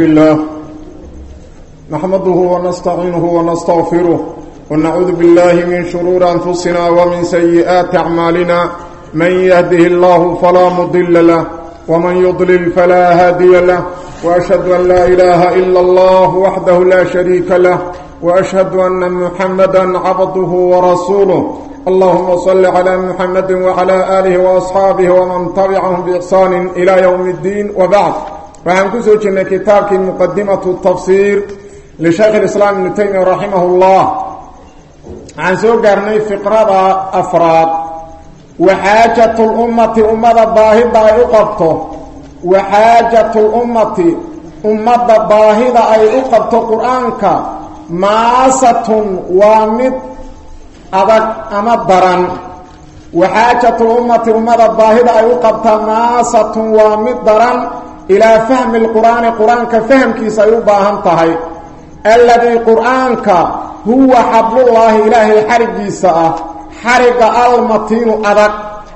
لله نحمده ونستعينه ونستغفره ونعوذ بالله من شرور أنفسنا ومن سيئات أعمالنا من يهده الله فلا مضل له ومن يضلل فلا هادي له وأشهد أن لا إله إلا الله وحده لا شريك له وأشهد أن محمدا عبده ورسوله اللهم صل على محمد وعلى آله وأصحابه ومن تبعهم بإحسان إلى يوم الدين وبعد فهنكسو جنة كتابك مقدمة التفسير لشيخ الإسلام ابن تيمية رحمه الله عن سوقرني فقرة أفراد وحاجة الأمة أمة باهدة أي أقبته وحاجة الأمة أمة باهدة أي أقبته قرآنك ماسة ومد أدك أمدرا وحاجة الأمة أمة باهدة أي أقبته ماسة ومدرا إلى فهم القرآن قرآنك فهم كي سيباهم تهي الذي قرآنك هو حبل الله إله حرق ساء حرق المتين أدك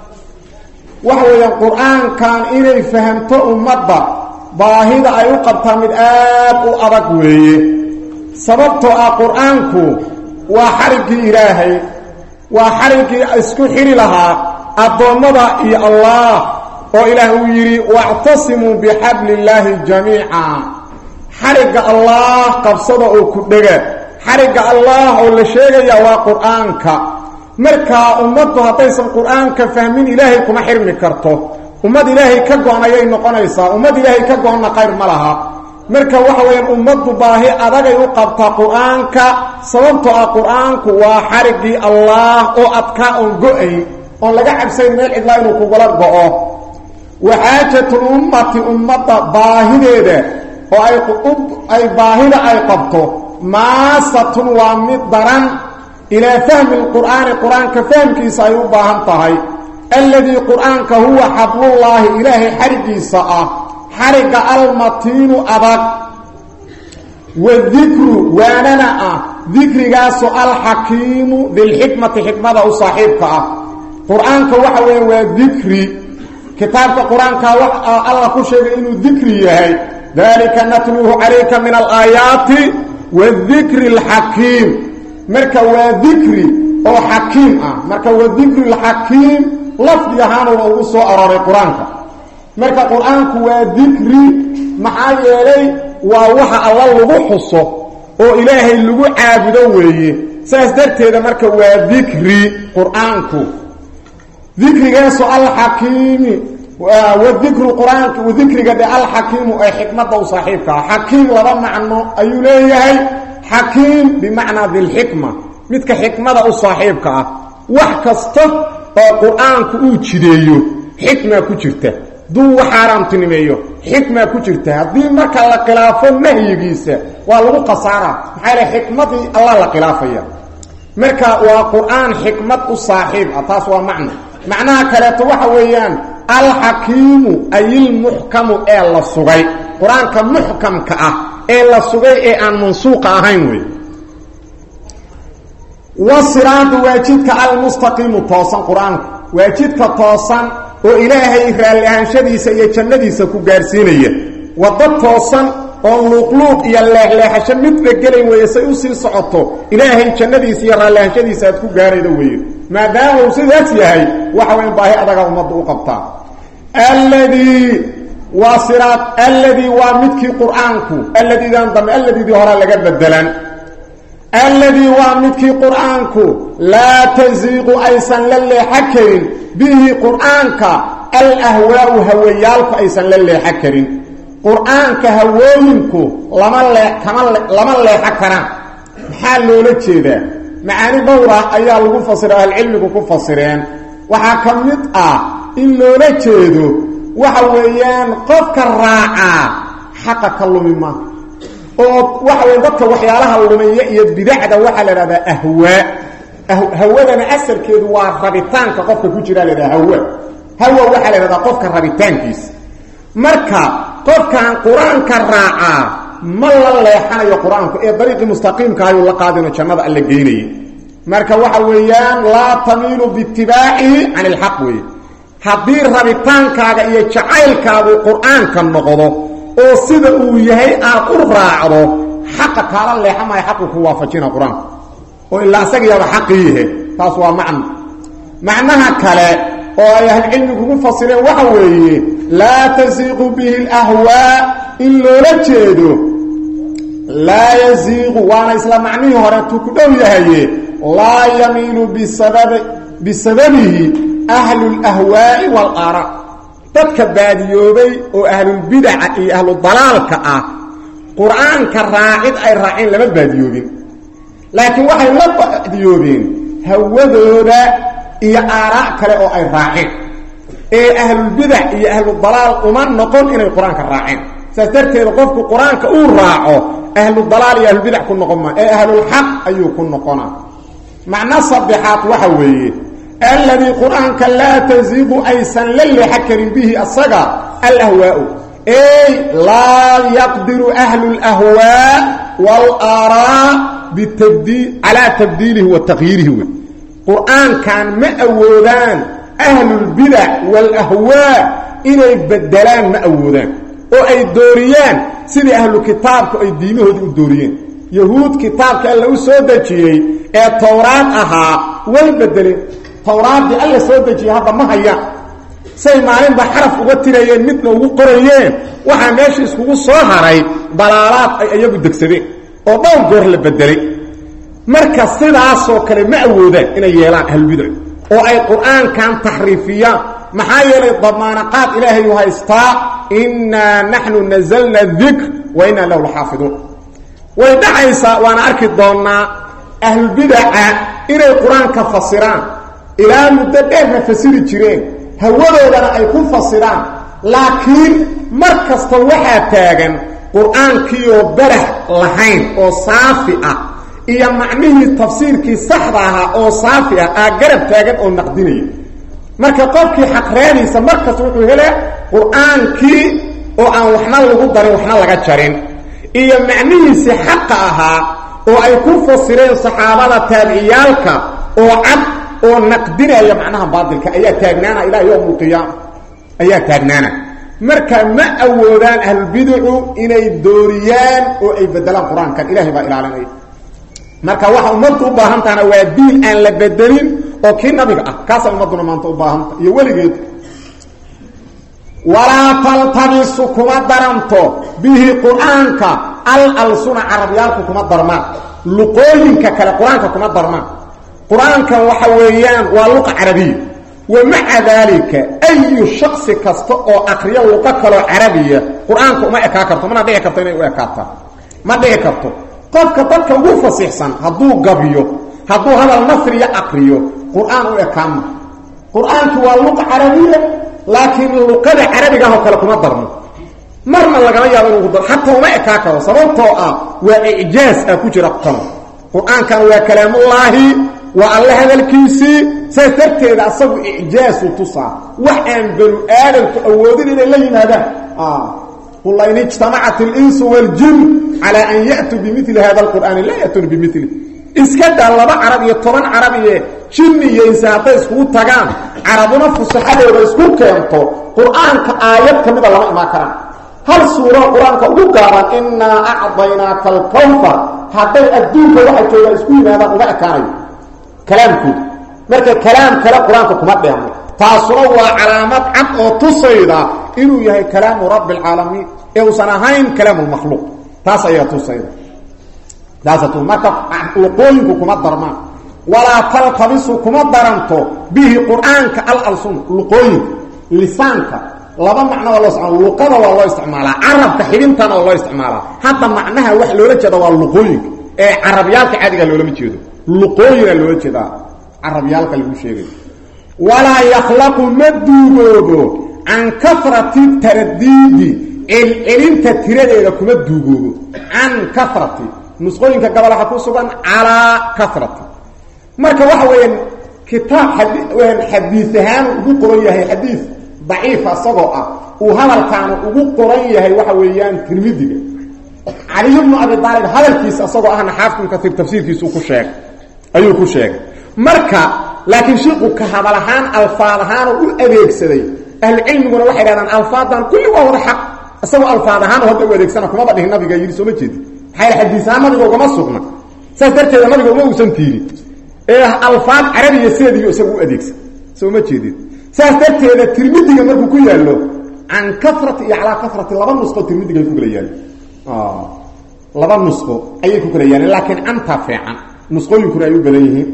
وهو القرآن كان إلي فهمت أمة باهدة أي أقبته من آب أدك ويه سببت قرآنك وحرق إلهي وحرق اسكحر لها الضمضة إي الله وإله يري واعتصموا بحبل الله جميعا حرق الله قبصده كدغه حرق الله ولا شيغيا وا قرآنك marka ummadu hadaysan quraanka fahmin ilaahay kuma xirmi karto ummad ilaahay ka go'anay noqonaysa ummad ilaahay ka go'ana qayr malaha marka waxa weeyaan ummadu baahi adag ay u qabta quraanka sababtoo quraanku waa xarigi allah oo adka oo go'ay oo laga cabsay meel cidla inuu ku gala go'o waxaajatu ummati ummada baahideeda oo ay baahida ay qabto maasatun wa midran إلى فهم القرآن قرآن كفهم كيس أيوباهم طهي الذي قرآنك هو حبل الله إله حرقي ساء حرق المتين أبك والذكر واننا ذكر قاسو الحكيم بالحكمة حكمة صاحبك قرآنك وحوه وذكري كتابك قرآنك الله كل شيء إنه ذكري هاي ذلك نتلوه عليك من الآيات والذكر الحكيم marka waa dhikri oo hakiim marka waa dhikri hakiim lafdi ahaan oo soo aroray quraanka marka quraanku waa dhikri maxaa yeelay waa waxa Allah lagu xuso oo ilaahay lagu caabudo weeye saas darteeda marka waa dhikri quraanku dhikrigaas al-hakiim wa dhikru quraanku wa dhikriga al-hakiim ay xikmada u saaxiibka hakiim laba macno ayuu leeyahay حكيم بمعنى ذي الحكمة مثل حكمة صاحبك وحكسته القرآن كوجريو حكمة كجرته دو حرام تنميو حكمة كجرته دي مركا لقلافه نهي جيسه ولو قصارى حال حكمة الله لقلافيه مركا وقرآن حكمة صاحب أتاسوا معناها كلاته وحويان الحكيم أي المحكم إلا الصغي قرآن كمحكم كأه إلا الصغي أن منسوق أهينوي والصراط واجدك المستقيم توصن قرآن واجدك توصن وإلهي إخراليهان شديسة يجنديسة كقارسينية وضد توصن ونلوق يالله لحشا متبقلين ويسيوسي صعطه إلهي جنديسة يراليهان شديسة كقارينوي ما دامه سيداتي هاي وحوين باهي أدقى ومضوا قبطان وصراط الذي وامدك قرآنك الذي ذنضم الذي ظهر لك بدلان الذي وامدك قرآنك لا تزيغ أيسا للي حكرين به قرآنك الأهواء هويالك أيسا للي حكرين قرآنك هوينك لما اللي حكرا حالو لكذا معاني دورة أيها المفسر العلم كفسرين وحاكمت إنه لكذا وحويان قفك الراعة حقك اللمما وحويان قفك وحيالها اللمية يدبدعد وحل هذا أهواء هواء أسر كذو ربطان كقفك كجرى لذا هواء وحل هذا قفك الربطان كيس مركا قفك عن قرآن كالراعة ما الله يحانا يا قرآن طريق مستقيم كايو الله قادم وشمد اللي قيني مركا وحويان لا تميل باتباعه عن الحق haddii rabitaankaaga iyo jacaylkaagu quraanka noqdo oo sida uu yahay aad u raacdo xaqa kala leexamay xaqu ku waafajina quraanka oo illa asagiya xaqiihe taas waa macnaha kale oo ay ahli cilmigu ku fasireen waxa weeye la tasiqu bihi al-ahwa illa la jeedo la yaziqu wa isla macnihi hore tu ku dhow yahay la yamilu bisababihi ahli al-ahwa wal ara dadka baadiyoobay oo ahli bid'ah iyo ahli dalaalka ah quraanka raacid ay raacin lama baadiyoobin laakiin waxay la baadiyoobin hawadooda iyo aaraa kale oo ay raacin ee ahli bid'ah iyo ahli dalaal uma noqon inay quraanka raacin saastarteeda qofku quraanka uu raaco ahli dalaal iyo ahli bid'ah ku noqon ma ee ahli haq ayuu ku noqona macna sabihat waxa weeye alladhi quraanka la tazibu aysan lil hakarin bihi asaga al-ahwaa ay la yaqdiru ahli al-ahwaa wal araa bitabdil ala tabdilihi wa taghyirihi قرآن كان ما أودان أهل البدع والأهواء إنه بدلان ما أودان أو أي دوريان سيدي أهل الكتاب أي دينه الدوريان يهود كتاب كان له سودجي التوراة أها والبدلين توراة دي ألا سودجي هذا ما هي سيمارين بحرف وغتريين مثل وقريين وحماشي اسمه صهري ضلالات أيام الدكسرين وضعوا قرر البدلين marka sidaas oo kale ma awoodaan inay yeelaan hal bidc oo ay quraankan taxriifiyaan maxaa yeelay damaanaqaad ilaahay u haystaa inna nahnu nazalna dhikr wa inna lahu lahafidun way dhacaysa waana arki doonaa ahl bid'a inay quraanka fasiraan ilaa muddo dheer fasiri jireen hawadoodana ay ku fasiraan laakiin markasta waxa taagan quraankii oo barax lahayn oo saafi ah iyo macnihi tafsiirkii saxda ah oo saafi ah garab taagan oo naqdinay marka qofkii xaqraanaysa markaas wuxuu helaa quraankii oo aan waxna lagu darin waxna laga jarin iyo macnihiisa xaqa ah oo ay ku fasireen saxaabada tabi'iyalka oo cad oo naqdinaya macnaha baadilka ayaa taagnaana ilaa yawmul qiyaam ayaa taagnaana marka ma awoodaan ahl bid'u inay dooriyaan oo ay bedelaan quraanka ilaahay baa ilaalinay marka waxa ummaddu u baahan tahay waa diin aan la bedelin oo kii nabiga ah kaas ummaduna maanta u baahan iyo waligeed wala taltabisu kuma daranto bihi quraanka al-alsuna arabiyalku kuma darma luqooyinka kale quraanka kuma darma quraanka waxa weeyaan waa luqa arabiy ومع ذلك أي شخص كسته أو أقريه وقكله عربية قرآنك ما إكاكرته ما نضيع كرته إنه إكاكرته ما نضيع كرته قد كتبك وفصيح سن هدو قبيه هدو هذا النصر يأقريه قرآن وإكامه قرآنك هو اللغة عربية لكن اللغة العربية هو كلكم الضرم مرمى لقنا يابنه الضرم حتى وما إكاكره صببته وإعجاز أكوجر القمر قرآن كان هو كلام الله والله هذا الكيسي سيتركي إذا أصبوا إعجاز وتصع وحن بنو آدم تأودين إلى الليل هذا والله إن اجتمعت الإنس والجن على أن يأتوا بمثل هذا القرآن لا يأتون بمثله إسكاد الله بقى عربية طبعا عربية جنية إنساطة اسكوت تقام عربنا فصحة ويسكوت كيانتو قرآن كآيات كمدة الله ما كرام هل سورة قرآن كأوكارا إنا أعضيناك الكوفر حتى أدوك واحد جولا اسكوين هذا قضاء كاري كلامكم marka kalaam kala quraanka kuma dheemo taasuna waa calaamad cad oo tusayda inuu yahay kalaam rabbil alamin ee uu sanahayn kalaam makhluuq taas ayaa tusayda daasatu marka luqooyinku kuma darma wala talqabisu kuma daranto bihi quraanka al-alsun luqooyin lisaanka laba macno waa loo isticmaalaa luqada waa loo isticmaalaa arabka xidintana waa loo isticmaalaa hadda macnaha wax loola jeedo waa luqooyin ee arabiyalka caadiga loola jeedo luqooyin loola jeedo عربيالك المشيغي ولا يخلق مدوغو عن كثرة الترديد الانت ترديد كما دوغو عن كثرة نسخوينك قبل حكوصبا على كثرة marka waxa weyn kitaab xadiisahan ugu qoran yahay xadiis daciif asagoo ah oo hadalkan ugu qoran yahay waxa weeyaan Tirmidiga Ali ibn Abi Talib hadalkiisa asagoo ahna xaafid ka tafsiirkiisu ku sheeg ayuu ku sheegay marka laakiin sheekhu ka hadalahan alfaadahan uu adeegsaday ahli cilmiguna waxay raadaan alfaadan kulli waa wada xaq asagoo alfaadahan hadda wareegsana kuma badhin nabiga yiri soo ma jeedin xayl xadiisaan nabiga uga sugna sadarteeda nabiga uma uusan tiiri alfaad carabiga sideeyo isagu adeegsan soo ma jeedin sadarteeda tirmidiga markuu ku yaalo an kafrat iyo ala kafrat laba nusqo tirmidiga ku kala yaalo laba nusqo ayay ku kala yaalo laakiin anta fiican nusqooyinku ay u badan yihiin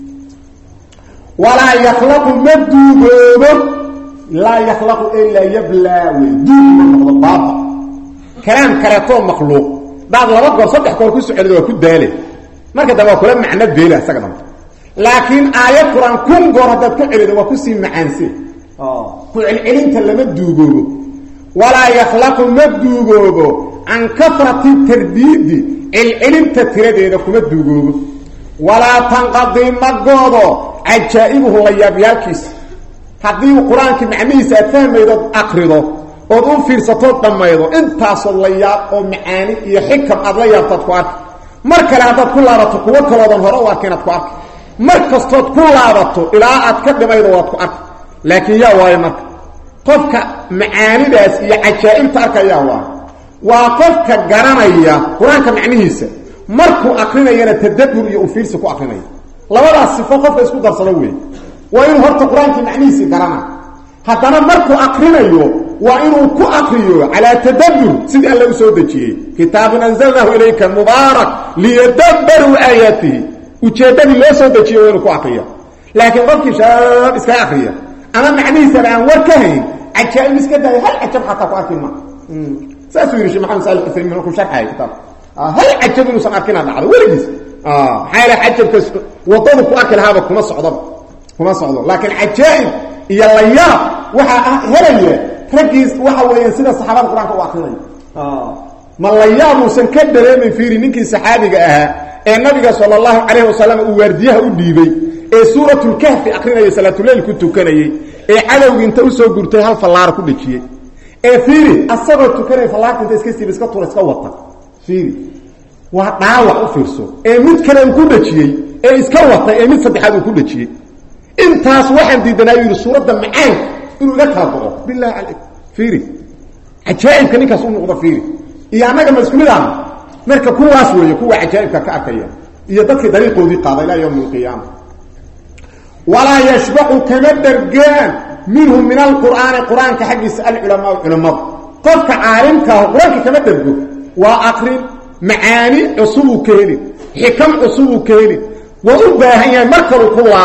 wala yakhlaqu madduubo la yakhlaqu illa yabla waduu baba kalam karato makhluuq baad laba goor saddex goor ku socdo ku daale marka daba kula macna beela isaga dhan laakiin aayad quraan kun goor hadad ku celido waa ku sii macaansi ku celcelinta lama duugoobo wala yakhlaqu madduubo an kafrati tardidi celcelinta tiradeeda kuma duugoobo wala tanqadi magoodo ajaa'ibuhu la yaabyaalkiis haddii quraanka macnihiisa aad fahmaydo aqrido oo u fiirsato dhamaydo intaas la yaab oo macaani iyo xikam aad la yaabtad ku ark mar kale aad ku laabato kuwa kaloodan hore u arkeenad ku ark mar kastood ku laabato ilaa aad ka dhimaydo waad ku ark laakiin yaa waayo marka qofka macaanidaas iyo ajaa'ibta arkaya waa qofka garanaya quraanka macnihiisa markuu aqrinayana tadabbur iyo u fiirsi ku aqrinaya labadaas sifo qofka isku darsado weey waa inuu horta quraanka macnihiisa garana haddana markuu aqrinayo waa inuu ku aqriyo ala tadabbur sidii Allah u soo dajiyay kitaabun anzalnahu ilayka mubarak liyadabbaru ayatihi ujeedadii loo soo dajiyay inuu ku aqriyo laakiin qofkii shaab iska aqriyo ama macnihiisa aan warkahayn ajaa'ib iska day hal ajab xataa ku aqrima saasu yiri Maxamed Salih Fahmi ku sharxay kitaab hal ajab inuu san arkina dhacdo waligiis حيل عجب وضدك أكل هذا كما صعدوا لكن عجائب يلا وحا هلية ركز وحا وينسل الصحابة القرآن كواخرين ما اللياب وسنكدر من فيري منك سحابك النبي صلى الله عليه وسلم وورديها وديبي سورة الكهف أقرنا صلاة الليل كنت كني عدو انت أسو قرتها فالله كل شيء فيري الصبر كني فالله كنت اسكستي بسكتور اسكوطا فيري وضاوع وفيرسو مid kale ku dhajiyay iska wata mid saddexaad ku dhajiyay intaas waxaan diidanaa yiri suurada macaan inuu la taabo billahi alayk fiiri ajaa'ibka ninkaas uu noqdo fiiri iyo anaga mas'uuliyad marka kuwaas weeyo kuwa ajaa'ibka ka arkaya iyo dadka dariiqoodii qaaday ilaa yawm al-qiyaamah wala yashba'u kama dargaan minhum min al-qur'an ka xaqis al-ulama qofka aalimka quraanka kama dargo waa aqrin معاني عصوب كهلي حكم عصوب كهلي وأباهي مركر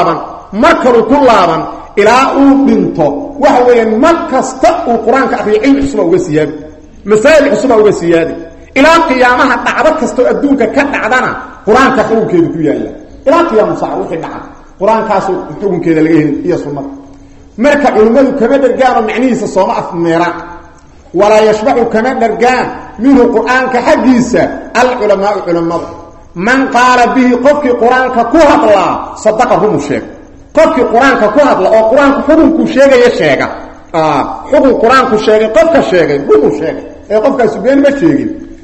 كل لابا إلى بنته وهو مركز تقو القرآن كأخيعين عصوب وسيادي مسائل عصوب وسيادي إلى قيامها تعبك استؤدونك كدعدنا قرآن كأخوه كهلي كيالا إلى قيام صعب وحي دعا قرآن كاسو حكم كهلي لغيه هي صمت مركز علماء كما درقان معنيس الصوماء في الميراق ولا يشبع كما درقان منه القرآن كحديثة العلماء من قال به قفك قرآن كهد الله صدقه مشيك قفك قرآن كهد الله أو قرآن كحكم كشيك يشيك حكم قرآن كشيك قفك الشيك هو مشيك قفك سبين مشيك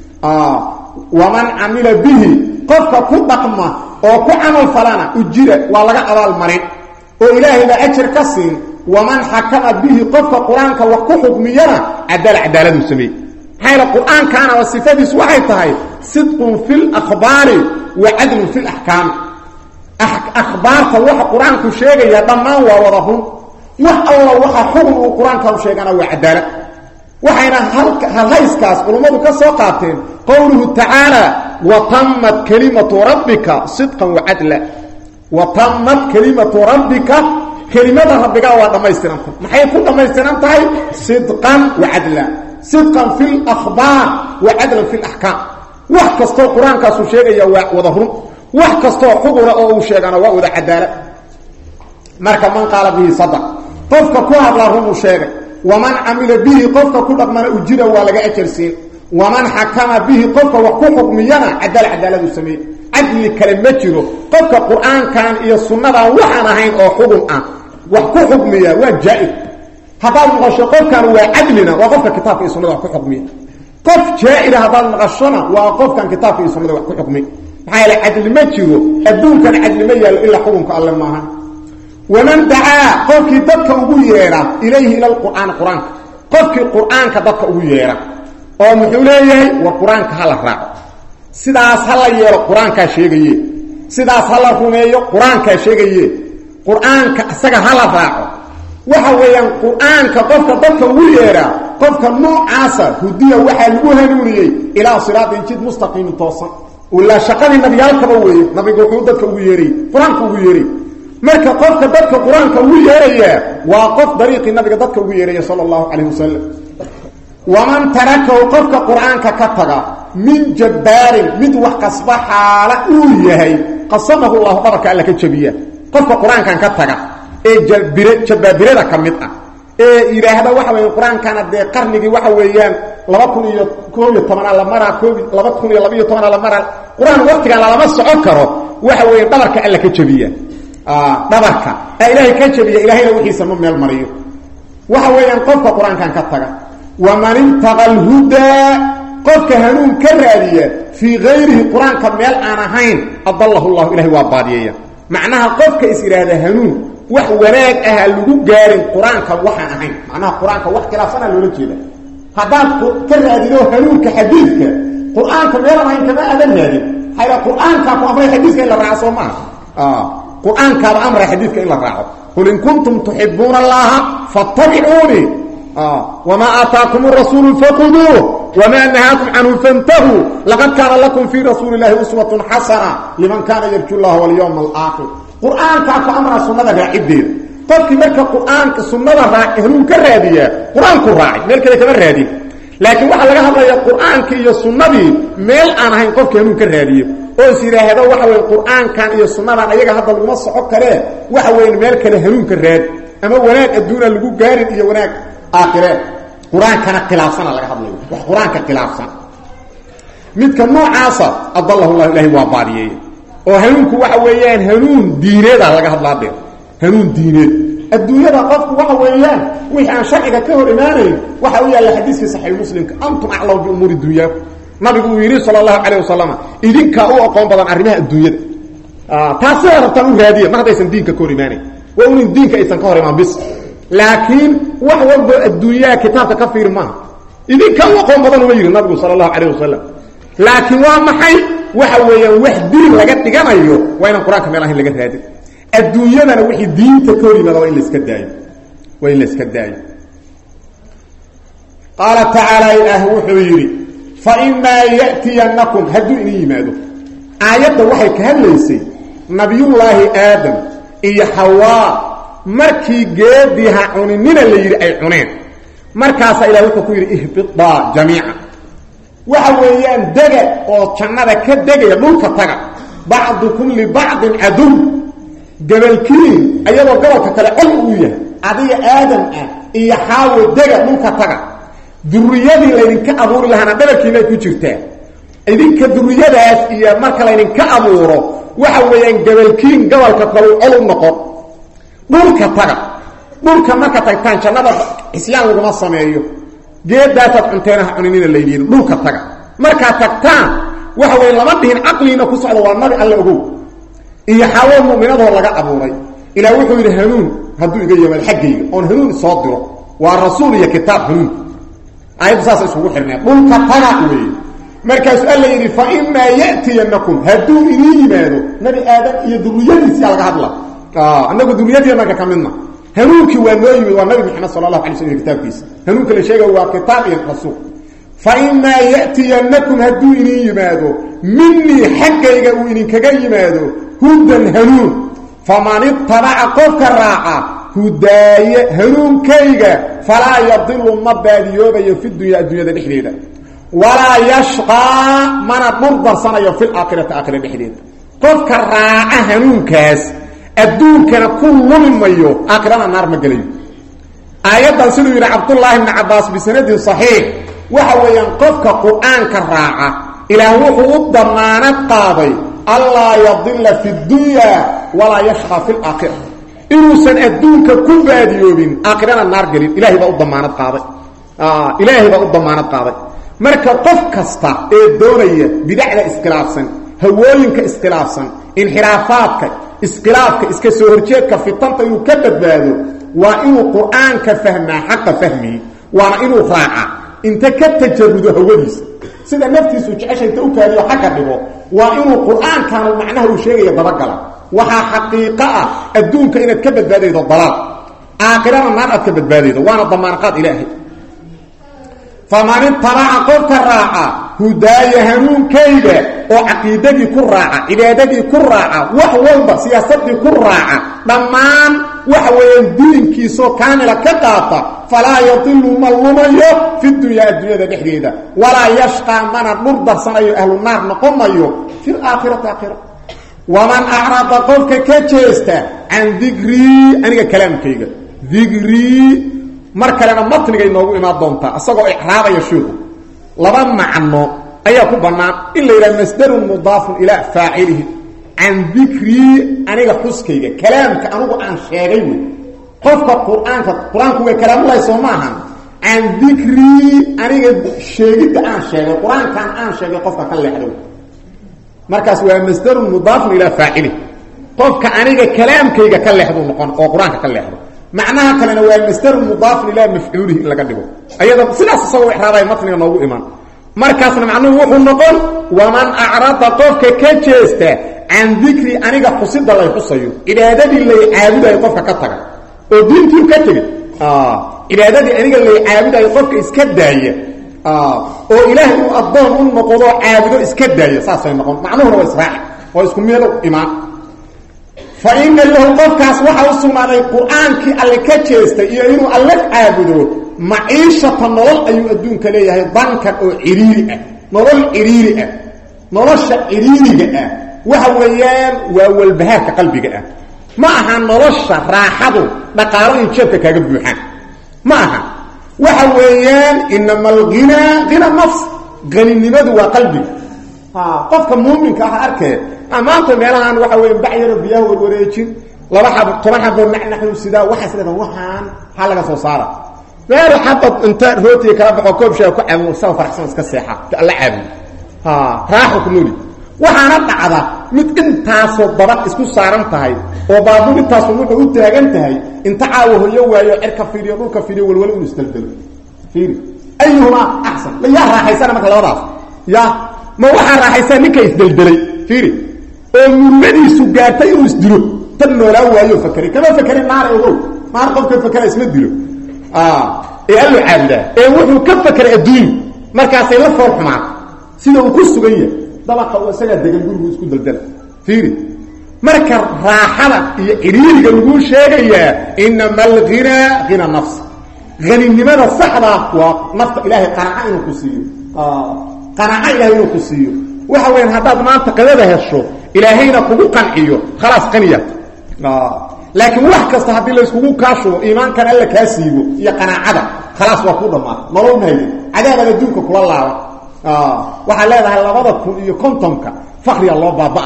ومن عمل به قفك كدقمة أو كعمل فلانا أجيرك والله أرى المريض وإلهي لا أجر كسين ومن حكم به قفك قرآن كحكم يرى عدالة سميه هاي القرآن كان وصفاته سوحيتها صدق في الأخبار وعدل في الأحكام أخبار فوح القرآن كشيء يضمان ووضهم وح الله وح حكم القرآن كشيء وعدالة وحين هل هيسكاس قلومه كسوقاتين قوله تعالى وتمت كلمة ربك صدقا وعدلا وتمت كلمة ربك كلمة ربك وضما يستنمت ما حيكون ضما يستنمت صدقا وعدلا صدقا في الأخبار وعدلا في الأحكام وحكستو قرآن كاسو شيئا وظهرون وحكستو حقر أو شيئا ووضع عدالة مركا من قال به صدق قفك كوها الله شيئا ومن عمل به قفك كلك من أجيره ولغا أجرسين ومن حكم به قفك وحكم ميانا عدالة سمين عدل كلمته قفك قرآن كان إيا السنة وحانا هين أو حكم مياه وجائد هذا المغشقون كانوا عدلنا وقفك كتاب في سنة وحكو حكمي قف جائر هذا المغشنا وقف كان كتاب في سنة وحكو حكمي هاي العدل ما تشيرو الدون كان عدل ما إلا حكمك الله معها ومن دعا قفك دبك أبويرا إليه إلى القرآن قفك القرآن كدبك أبويرا oo muxuu leeyahay war quraanka hala raaco sidaas hala yeelo quraanka sheegaye sidaas hala rumeeyo quraanka sheegaye quraanka asaga hala raaco waxa weeyaan quraanka qofka dadka ugu yeera qofka noocaasa hudiya waxa lagu hanuuniyay ila siraatin jid mustaqim toosan wala shaqadii nabiyalkaba weeyo nabigu wuxuu dadka ugu yeeray quraanka ugu yeeray marka qofka dadka quraanka ugu yeeraya waa qof dariiqi nabiga dadka ugu yeeray sallallahu alayhi wasallam waman taraka qofka quraanka ka taga min jabbarin mid wax qasba xaala uu yahay qasamahu allah baraka alla ka jabiya qofka quraanka ka taga ee jabbirada kamid ah ee ilaahda waxa weey quraankan ee qarnigi waxa weeyaan 2011 la mara 2012 la mara quraan waqtiga lama socon karo waxa weey dhabarka alla ka jabiya dhabarka ilaahay ka jabiya ilaahayna wixiisa ma meel mariyo waxa weeyaan qofka quraankan ka taga waman intaqal huda qofka hanuun ka raadiya fi ghayrihi quraanka meel aan ahayn adallahu allah ilaahi waa baadiyaya macnaha qofka is iraada hanuun wax wanaag ah lagu gaarin quraanka waxaan ahayn macnaha quraanka wax khilaafsan loola jeeda hadaad ka raadido hanuunka xadiidka quraanka meel aan ahayn kama aadan raadin hayra quraanka ku amray xadiidka in la raaco ma quraanka ba amray xadiidka in la raaco qul in kuntum tuhibbuna allaha fattabi'uni wama ataakum ar-rasul faquduhu wama nahakum anhu fantahu laqad kana lakum fi rasulillahi uswatun hasana liman kana yarju allaha wal yawmal akhir quraanka ku amra sunnada raacideed qofkii marka quraanka sunnada raacihu ka raadiya quraanku raaci meel kale kama raadi laakiin waxa laga hadlayaa quraanka iyo sunnadii meel aan ahayn qofkii inuu ka raadiyo oo siraahdo waxa weey quraankan iyo sunnadan ayaga hadda lagu soco kale waxa weey meel kale hanuun ka raad ama wanaag adduuna lagu gaarin iyo wanaag aakhire quraankana khilaafsan laga hadlayo wax quraanka khilaafsan midka noocaasa adallahu allah ilaahi waa baariyay oo hanuunku waxa weeyaan hanuun diineed laga hadlaade hanuun diineed adduunyada qofku waxa weeyaan wixii aan sharciga ka hor imaanayn waxa uu yahay xadiiska sahih muslimka antum a'lamu bi umuri dunya nabigu yiri sallallahu alayhi wasallam idinka oo aqoon badan arrimaha adduunyada taasoo rabtaan u raadiya ma hadaysan diinka ka hor imaanayn waa uu diinka aysan ka hor imaan bis laakiin wax walba adduunyada kitaabka ka fiirma idinka oo aqoon badan uma yiri nabigu sallallahu alayhi wasallam laakiin waa maxay waxa weeyaan wax diin laga dhiganayo waa in quraanka meel ahayn laga raadin adduunyadana wixii diinta ka hor yimaado in la iska daayo waa in la iska daayo qala ta'ala ilahu wuxuu yiri fa imma ya'tiyanakum hadu in yimaado aayada waxay ka hadlaysay nabiyullaahi aadam iyo hawa markii geediha cunina la yiri ay cuneen markaas ilaahay wuxuu ku yiri ihbita jamii'a waxa weeyaan daga oo jannada ka degaya dhulka taga ba'dukum li ba'din adu gabalkiin ayadoo gobolka kale col u yahay adiga aadam ah iyo xaawo daga dhulka taga durriyadii laydinka abuuri lahaana dhabarkiina ku jirtaa idinka durriyadaas iyo marka laydinka abuuro waxa weeyaan gabalkiin gobolka kale col u noqon dhulka taga dhulka marka tagtaan jannada islaam lagu ma sameeyo geedaad cunteena cunina leeyeen dhulka taga marka tagtaan waxa way lama dhihin aqliina ku socdo waa nabi alla ogow iyo xawo mu'minado laga abuuray ila wuxuu yiri hanuun haduu iga yimaad xaggayga on hanuun soo diro waa rasuul iyo kitaab hanuun ayib saas isugu xirnaa dhulka taga weey markaas alla yiri fa imma ya'tiyanakum haduu idin yimaado nabi aadam iyo duriyadiisa laga hadla annagu duriyadiina ka kamidna hanuunki waa noo yimid waa nabi maxamed sallallahu alayhi wasallam kitaabkiisa hanuunka la sheegay waa kitaab iyo rasuul fa imma ya'tiyanakum hadu idin yimaado minni xaggayga uu idin kaga yimaado hudan hanuun faman ittaba'a qofka raaca hudaaya hanuunkayga falaa yadillu mabadiyooba fi dunyada dhexdeeda walaa yashqa mana murdarsanayo fil aakhirati aakhirada dhexdeeda qofka raaca hanuunkaas adduunkana kullu mayo aakhirana naar ma galayo aayadan sidoo yiri Abdullah ibn Abbas bi sanadin sahih waxa weeyaan qofka quraanka raaca ilaahu wuxuu u damaanad qaaday alla yadilla fi dunya wala yashqa fil aakhirah inuusan adduunka ku baadiyoobin aakhirana naar galin ilaahi baa u damaanad qaaday ilaahi baa u damaanad qaaday marka qof kasta ee doonaya bidacda iskhilaafsan hawooyinka iskhilaafsan inxiraafaadka iskhilaafka iska soo horjeedka fitanta inuu ka badbaado waa inuu quraanka fahmaa xaq fahmi waa inuu raaca inta ka tajarudo hawadiisa sida naftiisu jeceshay inta u kaadiyo xagga dhigo waa inuu qur-aankan macnaha uu sheegayo dabagala waxaa xaqiiqo ah adduunka inaad ka badbaadaydo dalaal aakhirana naar aad ka badbaadaydo waana damaanqaad ilaahay faman ittabaca qofka raaca hudaaya hanuunkayga oo caqiidadii ku raaca cibaadadii ku raaca wax walba siyaasadii ku raaca dhammaan waxa weeyaan diinkiisoo kaamila ka qaata falaa yadilu man lumayo fi dunyaa adduunyada dhexdeeda walaa yashqaa mana dhurdarsanayo ahlu naar noqonayo fi laakhirati aakhira waman acrada qofka ka jeesta can dikrii aniga kalaamkayga dikrii mar kalena matniga inoogu imaan doontaa isagoo icraabaya sheekhu laba macno ayaa ku bannaan in la yidhaha masdarun mudaafun ilaa faacilihi can dikrii aniga xuskayga kalaamka anugu aan sheegay wey qofka qur-aanku way kalaamulahay soo maahan can dikrii aniga sheegidda aan sheegay qur-aankan aan sheegay qofka ka leexdo markaas waa masdarun mudaafun ilaa faacilihi qofka aniga kalaamkayga ka leexdu noqon oo qur-aanka ka leexdo macnaha kalena waa masdar mudaaf ila mafcuulihi in laga dhigo ayada sidaas soo ixraabay matniga noogu iman markaasna macnuhu wuxuu noqon waman a'rada qofka ka jeesta an dhikri aniga xusida la xusayo ibaadadii la caabudayo qofka ka taga oo diintii ka tagay ibaadadii aniga la caabudayo qofka iska daaya oo ilaahay uu adoon u noqdo caabudo iska daaya saasay noqon macnuhu waa israaci oo isku meel iman فإن له قفكاس waxa u sugnaaday quraanki alle ka jeestay iyo inuu alle caabudo maciisha nolol ayuu adduunka leeyahay bankan oo ciriiri ah nolol ciriiri ah nolosha ciriiriga ah waxa weeyaan waa walbahaarka qalbiga ah ma aha nolosha raaxadu dhaqaalo in jeebka kaaga buuxaan ma aha waxa weeyaan inamal ghina nafs ghaninimadu waa qalbiga qofka muuminka ah arkay amaanta meelahan waxa weey bacayro biyaha warwareejin laba xab toban xab naxnu sida waxa sida waxaan hal laga soo saara beer xabad inta rooti kala baxo koob shay ku caamu soo farxsan iska seexa alla caabi raaxo ku nooli waxaana dhacda mid intaasoo daba isku saaran tahay oo baabuur intaas wuxuu u taagan tahay inta caawo hoyo waayo cirka fiiriyo dhulka fiiriyo walwal uu isdaldal fiiri ayuhuma ahsan la yaa raaxaysan marka labadaas ya ma waxa raaxaysan ninka isdaldalay fiiri oo murmadiisu gaartay inuu isdilo tan noolaa waayo fakari kama fakari naar ogo maar qofka fakara isma dilo ee allu caabida ee wuxuu ka fakara adduun markaas ay la foorxumaa sida uu ku sugan yahay dabaqa uu isaga degan gurigu isku daldal fiiri marka raaxada iyo ciriiriga lagu sheegayaa inamal ghina nafs ghaninimada saxda waa nafta ilaahay qanaaca inuu ku siiyo qanaaca ilaahay inuu ku siiyo waxa weyn hadaad maanta qadada hesho ilaahayna kugu qanciyo khalaas qaniya laakiin wax kasta hadii la isku kaasho iimaankan alla ka siibo iyo qanaacada khalaas waa ku dhamaa nolol maayay cadaabada adduunka kula laaba waxa leedahay 2050ka fakhri Allah baabaa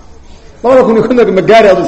2050 magaaradu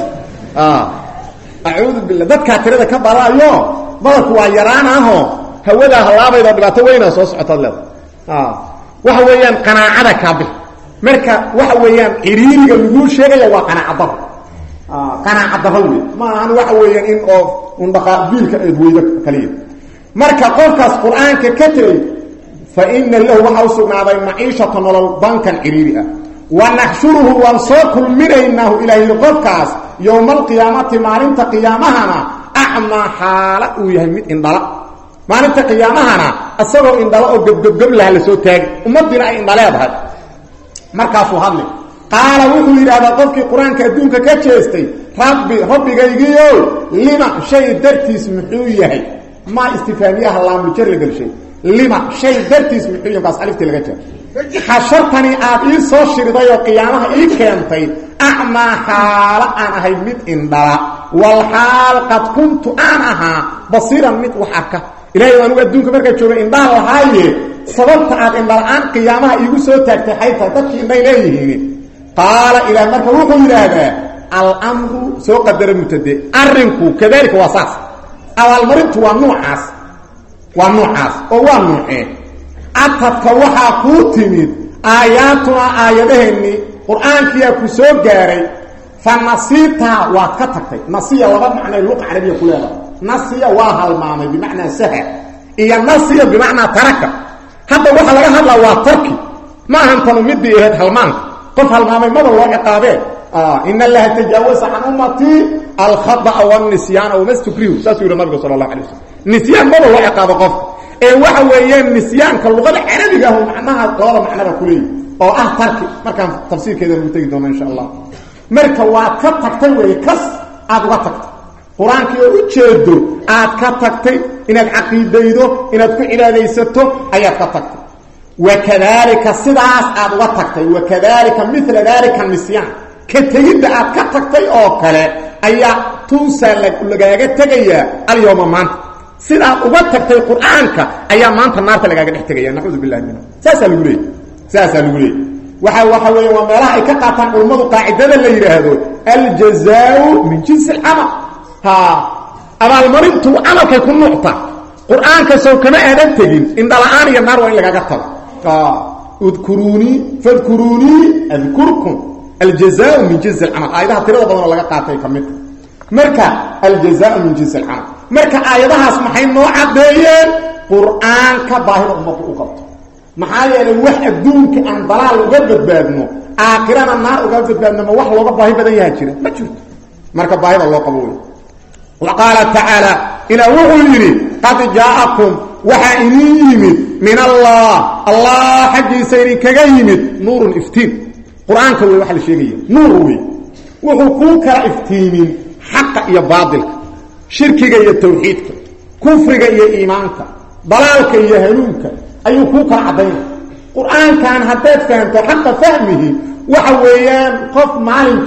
a'uudu billah dadka tirada ka balaayo balku waa yaraanaho hawada halaabayda dhibaato weyn soo socotad leedahay waxa weeyaan qanaacada ka bil marka waxa weeyaan ciriiriga lagu sheegaya waa qanaacada weey ma aan waxa weeyaan in oo undaqaabilka ay weyda kaliya marka qofkaas quraanka ka tagay fa inna lahu waxa usugnaday maciishatan nolol bankan ciriiriga wa nahshuruhu wa saqul minaynahu ilayhi qofkaas yawmal qiyaamati maalinta qiyaamahana a'ma hala uu yahay mid indhala maalinta qiyaamahana asagoo indhala oo gabgab la soo taag ummadina ay indhaleedahay markaas uu hadlay qaala wuxuu yiraahdaa qofkii quraanka adduunka ka jeestay rabbigaygiyo lima shay dartiis muxuu yahay ma istifaamiyaha la mujarrad galshay lima shay dartiis muxuu yahay kaas alifti laga jeesto xashartani aad ii soo shiriday oo qiyaamaha ii keentay a'ma hala aan ahay mid indhala wal hal qad kuntu anaha basiran mid wax arka ilaahay anigu adduunka marka joogay indhaha lahaaye sababta aad indhalaan qiyaamaha iigu soo taagtay xayta dadkii inay leeyihiin qaala ila marka wuxuu yiraahdaa al-amru soo qadara mutade arinku kadalika wasaas awal marintu waa noocaas oo waa noocee atadka waxa ku timid aayatuna aayadaheeni quraankiya ku soo gaaray fanasita wa ka tagtay nasiya laba macna luqa carabiga ku leedahay nasiya waa halmaamay bimaana saha iyo nasiya bimaana taraka hadda waxa laga hadlaa waa tarki ma ahan tanu midii ahayd halmaan qof halmaamay maba loo ciqaabee in allaha tajaawaza an ummati al-khata'a wan-nisyana wa mastukrihu saasu nabiga sallallahu alayhi wasallam nisyan maba loo ciqaabo qof ee waxa weeyaan nisyaanka luqada carabiga ah macnaha labada macnaba kulay oo ah tarki markaan tafsiirkeeda lagu tagi doono insha Allah marka waa ka tagtay way kas aad uga tagtay quraanka oo u jeedo aad ka tagtay inaad aqeedaydo inaad ku ilaadaysato ayaad ka tagtay wakadalika sidaas aad uga tagtay wakadalika mithla dalika nisyan ka tagida aad ka tagtay oo kale ayaa tuusa lagaaga tagaya al-yawma man sidaad uga tagtay quraanka ayaa maanta naarta lagaaga dhex tagaya naxuudu billahi min saasa lagu leeyahay waxa weeye waa meelaha ay ka qaataan culimadu qaacidada la yiraahdo al-jazaa'u min jinsi al-amal abaalmarintu amalkay ku nuqta quraanka soo kama aadan tagin in dalaan iyo naar waa in lagaaga tago udkuruni fadkuruni adkurkum al-jazaa'u min jinsi al-amal ayadaha tirada badan laga qaatay kamid marka al-jazaa'u min jinsi al-amal marka aayadahaas maxay noo cadeeyeen quraanka baahida ummadu u qabto maxaa yeelay wax adduunka aan dalaal uga badbaadno aakhirana naar uga badbaadno ma wax looga baahi badan yahay jira ma jirto marka baahida loo qabo way waqala ta'ala ila wuhuri qad ja'akum waxa yimid min Allah hajisa kaga yimid nuurun iftiin quraanka way wax la sheegay nuur way wuxuu ku kala iftiimin xaq iyo baadilka shirkiga iyo tawxiidka kufriga iyo iimaanka dalaalka iyo hanuunka ayuu ku kala cadeeyay quraankan haddaad fahanto xaqa fahmihi waxa weeyaan qof maalin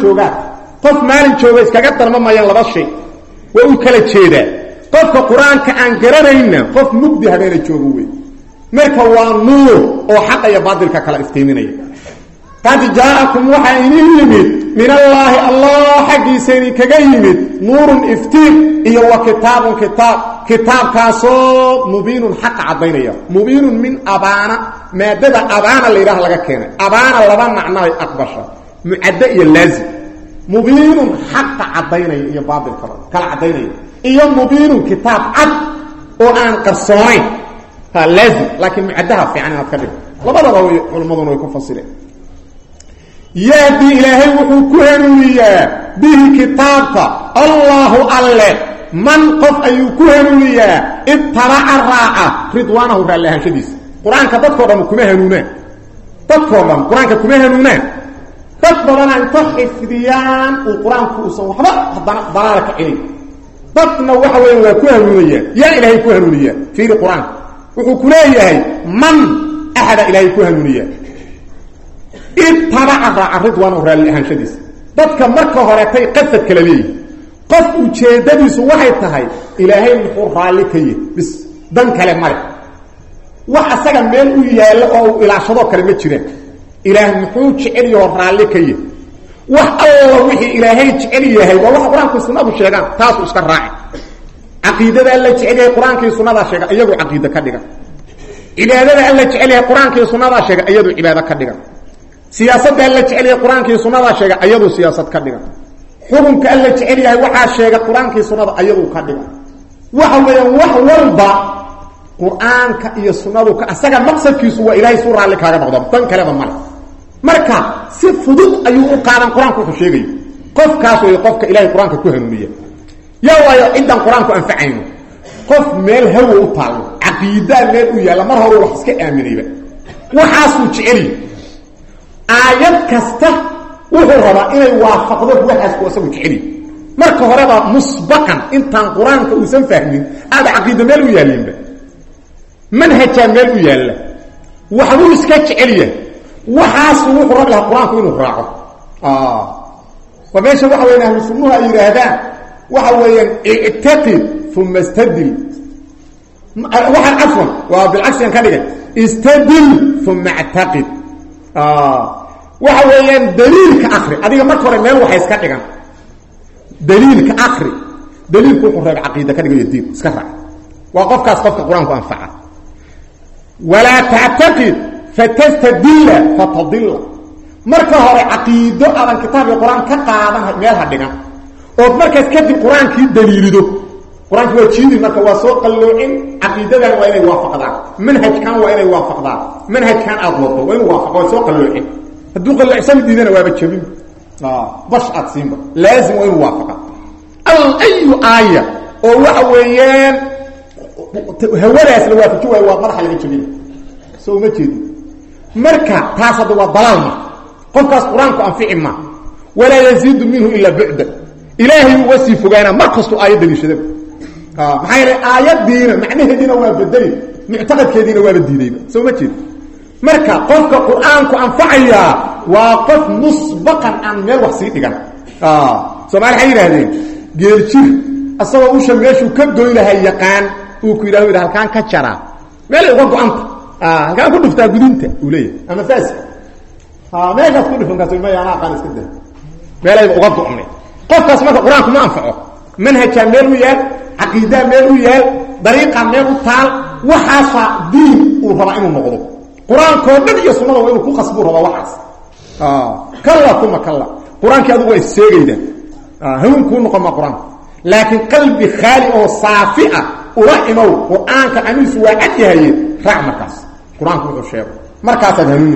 jooga iskaga darmamayaan laba shay waa uu kala jeedaa qofka quraanka aan garanayna qof mugdi habeena joogo way marka waa nuur oo xaq iyo baadilka kala iftiiminaya qad ja'akum waxa yimid min Allah xaqiisani kaga yimid nuurun iftiin iyo wa kitaabkaasoo mubiinun xaq cadaynaya mubiinun min abana maadada abana la yiraahdo laga keenay abana laba macno ay aqbasho muadda iyo laazim mubiinun xaq cadaynaya iyo baadil kala cadaynaya iyo mubiinun kitaab cad oo aan qarsoonayn ha laazim laakiin muaddaha fiican aad ka dhig labadaba culimaduna way ku fasireen يهدي إلهي وكهنوليا به كتابك الله الله من قف أي كهنوليا اتبع الراعة رضوانه بالله شديس قرآن كتذكرهم كمهنونا تذكرهم قرآن كمهنونا تذكرنا أن تحف ديان وقرآن كوسا وحبا ضلالك إليه تذكرنا وحوين وكهنوليا يا إلهي كهنوليا في القرآن وكليه من أحد إلهي كهنوليا اتبع الرضوان ورالي هانشديس dadka marka hore tay qasad kala leeyay qof u jeedadiisu waxay tahay ilaahay wuxuu raali ka yahay bis dan kale male wax asaga meel u yaalo oo ilaashado kale ma jireen ilaahay wuxuu jecel yahay raali ka yahay wax Allah wixii ilaahay jecel yahay waa wax quraanka sunnadu sheegan taas u iska raaci aqeedada Allah jecel yahay quraanka sunnada sheega iyagu aqeeda ka dhigan ilaadada Allah jecel yahay quraanka sunnada sheega iyadu cibaado ka dhigan siyaasadda alla jecel yahay quraanka sunnada sheega ayadu siyaasad ka dhigan xukunka alla jecel yahay waxa sheega quraanka sunnada ayadu ka dhigan waxa weeyaan wax walba quraanka iyo sunnadu ka asaga maqsadkiisu waa ilaahay suu raali kaaga noqdo tan kale ma marka si fudud ayuu u qaadan quraanku wuxuu sheegay qofkaas way qofka ilaahay quraanka ku hanuuniya yaa waayo intan quraanku anfacayno qof meel hawo u taalo aqeeda meel u yaala mar hore wax iska aaminayba waxaas uu jecel aayad kasta wuxuu rabaa inay waafaqdo waxaas ku asagu jecel marka horeba musbaqan intaan quraanka uu san fahmin aad aqeeda meel u yaalinba manhajka meel u yaala waxa uu iska jecel yahay waxaas wuxuu rabaa quraanku inuu raaco وبيش waxa weeyaan ahlu sunnaha ay yiraahdaan waxa weeyaan i'taqid thumma istadil waxa afwan wa bil aksi kan dhiga istadil thumma i'taqid waxa weeyaan daliilka akhri adiga marka hore meel waxa iska dhigan daliilka akhri daliilku wuxuu rabaa aqeeda ka dhigayo diin iska raac waa qofkaas qofka quraanku anfaca wala ta'taqid fatastadil fatadilla marka hore aqeedo aan kitaabka quraan ka qaadan meel ha dhigan oo markaas kadib quraankii daliilido quraanku waa jiidi marka waa soo qalloocin aqiidadan waa inay waafaqdaan manhajkan waa inay waafaqdaan manhajkan adwado waa inuu waafaqo soo qalloocin haduu qalloocsan diidana waa jabin bash adsiinba laazim waa inuu waafaqa ayu aaya oo waxa weeyaan hawadaas la waafaji waa madaxa laga jabin soo ma jeedi marka taas hada waa dalaalma qofkaas quraanku anfici ma wala yaziidu minhu illa bu'da ilaahi wasi fogaana markastu aayad daliishada maxay aayadiina macnaheedina waa bedeli mu'taqadkeedina waa diiday soo ma jeedi marka qofka quraanku anfacaya waa qof musbaqan an meel wax sii dhigan Soomaali waxay yiraahdeen geeljir asagoo uu shameeshu ka goylahay yaqaan uu ku yiraahdo halkaan ka jara meel uga go'anta halkaan ku dhuftaa gudinta uu leeyahay ama faas meesha ku dhufan kaasoo ma yana qaan iska daa meel ay uga go'nay qofkaas marka quraanku ma anfaco manhajka meel u yaal aqiida meel u yaal dariiqa meel u taal waxa diin uu raba inuu noqdo quraanku dad iyo sunnada waa inuu ku qasbo raba waxaas kala kuma kala quraanka adigu way seegayda هون كون نقم القرآن لكن قلبي خالي أو صافئة ورحمه وآنك أنيس وعديها رع مركز قرآن كون الشيء مركز هنوني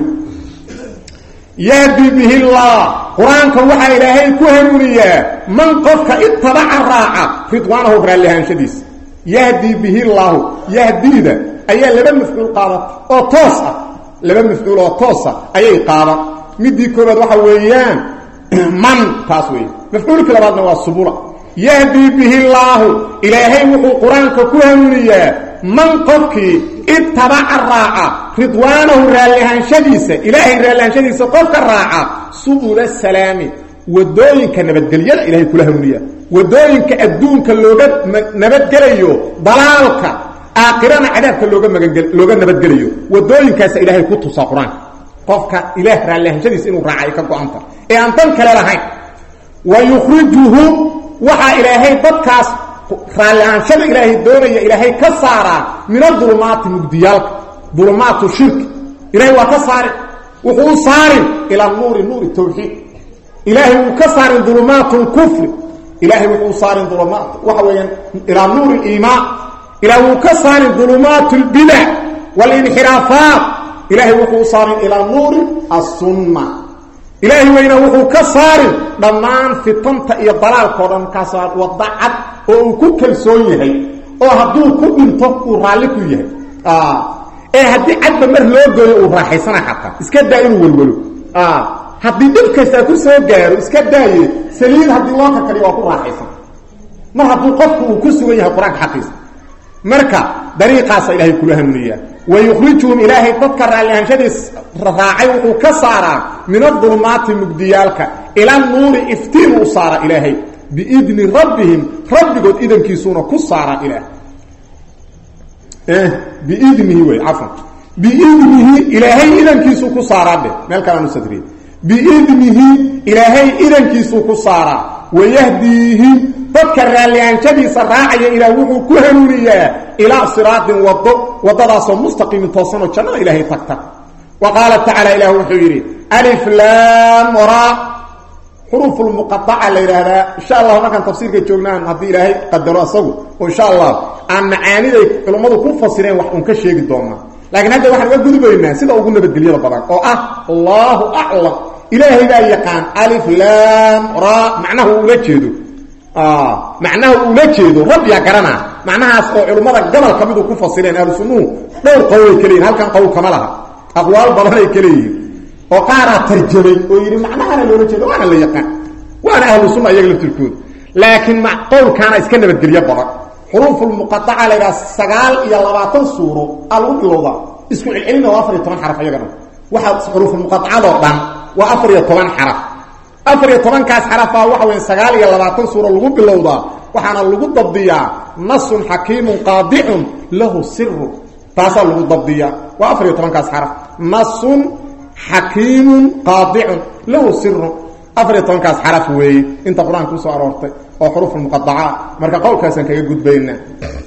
يهدي به الله قرآن كون وحا إلهي كهنونية من قفك اتبع الراعة رضوانه برا لها شديس يهدي به الله يهدي ذا أي لبن مفعول قادة أو توسع لبن مفعول أو توسع أي قادة مدي كوباد وحا ويان من تاسوي مفعول كلامنا والصبورة يهدي به الله إلهي وحو قرآنك كهنونية من قفك اتبع الراعة رضوانه راليهان شديسة إلهي راليهان شديسة قفك الراعة سبول السلام ودوينك نبتقليا إلهي كلهنونية ودوينك أدونك اللوغة نبتقليو ضلالك آقران عذابك اللوغة نبتقليو ودوينك إلهي كتوسا قرآن قفك إله راليهان شديسة إنه راعيك قوانتا إيه أنتم كلالهين ويخرجهم وحا إلهي ضدكاس راليهان شد إلهي الدولية إلهي كسارا من الظلمات مجديالك ظلمات الشرك إلهي وكسار وحو صار إلى النور التوحيد إلهي وكسار ظلمات الكفر إلهي وحو صار ظلمات وحوين إلى النور الإيمان إلهي وكسار ظلمات البدع والانحرافات إلهي وحو صار إلى النور السنة إلهي وإنه وحو كسار ضمان في طنطة إيا الضلال قرآن كسار وضعت وكو كالسوية وهدو كو انتو ورالكو يهي هدي عدد مر لوغو وراحيسانا حتى اسكاد دائنو والولو هدي دفك ساكو سوغارو اسكاد دائي سليل هدي الله كريم وكو راحيسان مر هدو قفو وكو سوية قرآن حقيس مركا دريقاس إلهي كلها النية ويخرجهم إلهي تذكر لأن شديس راعي وكسارا من الظلمات المجديالك إلى النور افتين وصار إلهي بإذن ربهم رب قد إذن كيسونا كسارا إله بإذنه عفوا بإذنه إلهي إذن كيسو كسارا به مالك أنا نستدرين بإذنه إلهي إذن كيسو كسارا ويهديهم تذكر لأن شديس راعي إلى وحو كهنونية إلى صراط وضراس مستقيم توصن وشنا إلهي تكتك وقال تعالى إله وحيري ألف لام وراء حروف المقطعة لإلهنا إن شاء الله هناك تفسير كيتشوغنان هذه إلهي قدروا أصبوا وإن شاء الله أن معاني ذلك الموضوع كون فصيرين وحكم كشيء قدامنا لكن هذا واحد يقول بيننا سيدا أقولنا بالدليل البرك الله أعلم إلهي لا يقان ألف لام راء معناه أولاد معناه أولاد رب يا كرنا معناها علماء قبل كمدوا كفصيلين أهل السنة دور قوي كلين هل كان قوي كمالها أقوال بضاني كلين وقارا ترجمي ويري معناها أنا اللي رجل وأنا اللي يقان وأنا أهل السنة يقلب تلكون لكن مع قول كان اسكنا بالدليل برك حروف المقطعة لغا السقال إلى 20 سورة الوضع اسمه العلم وافر 8 حرف يقرأ واحد حروف المقطعة لغان وافر 8 حرف أفر 8 كاس حرفا وحوين سقال إلى 20 سورة الوضع اللوضة وحانا الوضع الضبطية نص حكيم قاضع له سر تاسع الوضع الضبطية وافر 8 كاس حرف نص حكيم قاضع له سر أفر 8 كاس حرف وي انت قرآن كوسو أرورتي أو حروف المقطعات مركا قول كاسا كيقود بيننا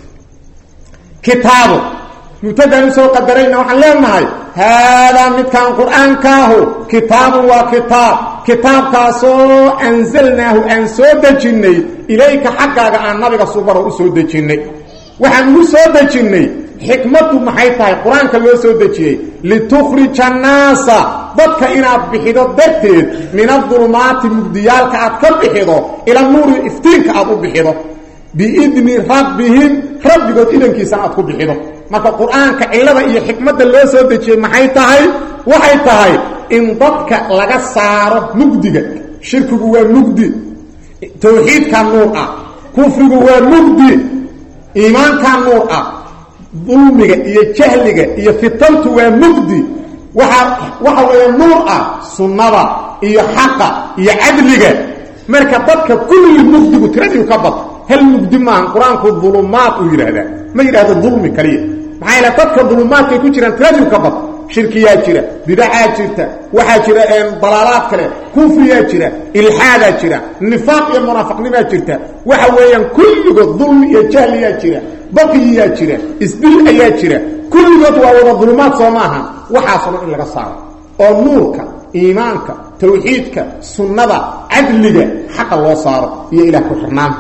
كتاب مبتدا نسو قدرين وحن لنا هذا مكان قرآن كاهو كتاب وكتاب kitaabkaasoo anzalnaahu aan soo dejinnay ilayka xaggaaga aan nabiga subaro u soo dejinnay waxaan ugu soo dejinnay xikmaddu maxay tahay qur-aanka loo soo dejiyey litukhrija annaasa dadka inaad bixido darteed min adulumaati mugdiyaalka aad ka bixido ila nuuri iftiinka aad u bixido biidni rabbihim rabbigood idankiisana aad ku bixido marka qur-aanka cilada iyo xikmadda loo soo dejiyey maxay tahay waxay tahay in dadka laga saaro mugdiga shirkigu waa mugdi tawxiidka nuur ah kufrigu waa mugdi iimaanka nuur ah dulmiga iyo jahliga iyo fitantu waa mugdi waxa weeye nuur ah sunnada iyo xaqa iyo cadliga marka dadka kulli mugdigu tiradii ka bad hal mugdi ma quraanku dhulumaat u yiraahdaa ma yiraahdo dhulmi kaliya maxay la dadka dhulumaadka ku jiraan tiradii ka bad shirkiya jira bid'a jirta waxa jira dalaalaad kale kufriya jira ilhaada jira nifaaq iyo munaafiqnima jirta waxa weeyaan kulligood dhulmi iyo jahliya jira baqiya jira isdil ayaa jira kulligood waa wada dhulumaad Soomaha waxa soo in laga saaro oo nuurka iimaanka tawxiidka sunnada adliga xaq loo saaro iyo ilaah ku xirnaan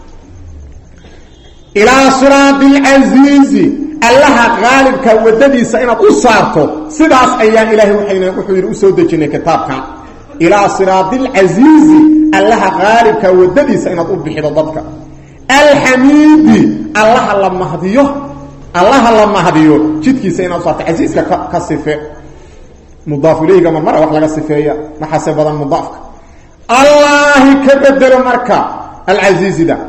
ila siratil aziz allaha gaalibka wadadiisa inaad u saarto sidaas ayaa ilaahay wuxuu yiri u soo dejinay kitaabkan ila siratil aziz allaha gaalibka wadadiisa inaad u bixido dadka alhamidi allaha la mahdiyo jidkiisa inaad saarto aziizka ka sife mudaaf ilayhi ma mara wax laga sifeeya ma xasabadan mudaafka allah ka bedelo marka العزيز ده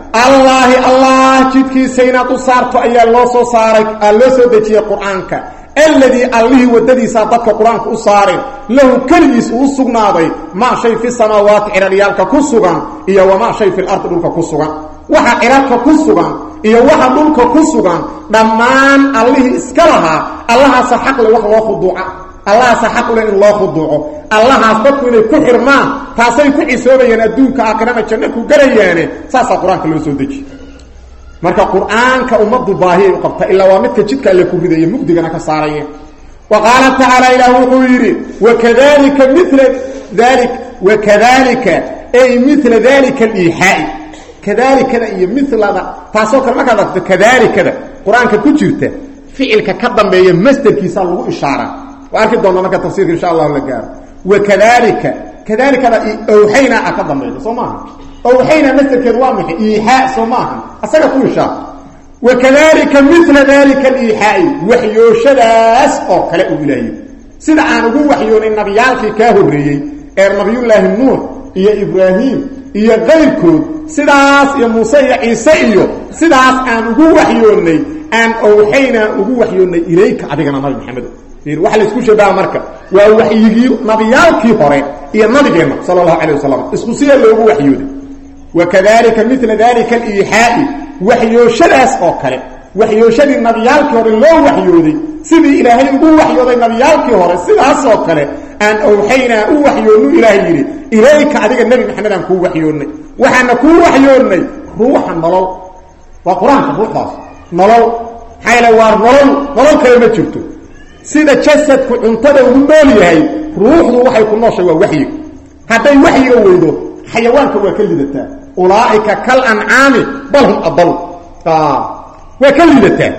الله جدكي سينا تصارت أيها الله صارك الله سودتي قرآنك الذي الله وددي ساطتك قرآنك أصارك له كلمس وصغناضي ما شيء في السماوات عراليالك كسغان إيا وما شيء في الأرض دولك كسغان وحا عرالك كسغان إيا وحا دولك كسغان دمان الله اسكالها الله سحق لوح الله خضوعا الله سحق لإن الله خضوعه الله أصدق إليه كحرمان تاسي كعسوبيان الدونك آكرامة جنك وقرياني ساسا قرآنك اللي سودجي marka quraanka umadu baahiyo qabta illa waa midka jidka alle ku riday mugdigana ka saarayeen waqala ta'ala ilahu yiri wakadhalika mithla dhalik wakadhalika ay mithla dhalika al-ihai kadhalika ay mithla taasoo kale marka dadka kadhalika quraanka ku jirta ficilka ka dambeeya masdarkiisa lagu ishaara waa arki doona marka tafsiirka insha Allah la gaaro wakadhalika kadhalika awhayna akadambeeya Soomaa أوحينا مثل كذوامح إيحاء سماها أسأل كل شيء وكذلك مثل ذلك الإيحاء وحيو شلاس أو كلاء إلهي سيدا عنه وحيون النبيالك كاهرية نبي الله النور إيا إبراهيم إيا غيركم سيداس يا موسى يا عيسى سيداس عنه وحيوني أن أوحينا وحيوني إليك عدقنا نبي محمد وحل اسكو شبه مركب ووحيجي نبيالك هوري إيا نبينا صلى الله عليه وسلم اسكو سيا اللي هو وحيوني وكذلك مثل ذلك الإيحاء وحيوشداس أوكله وحيوشد النبيالك هور الله وحيودي سيدي إلهي يقول وحيودي النبيالك هور سيداس أوكله أن أوحينا وحيوني إلهي إليك عديك النبي محمد أنكو وحيوني وحنكو وحيوني روحا نلو وقرآن روح داس نلو حيلوار نلو كلمة شفتو سيدا جسدك انتدى ومبالي هاي روح وحي كنا شوى وحي حتى الوحي يويدو حيوانك وكلدتا أولئك كالأنعام بل هم أضل وكلدتا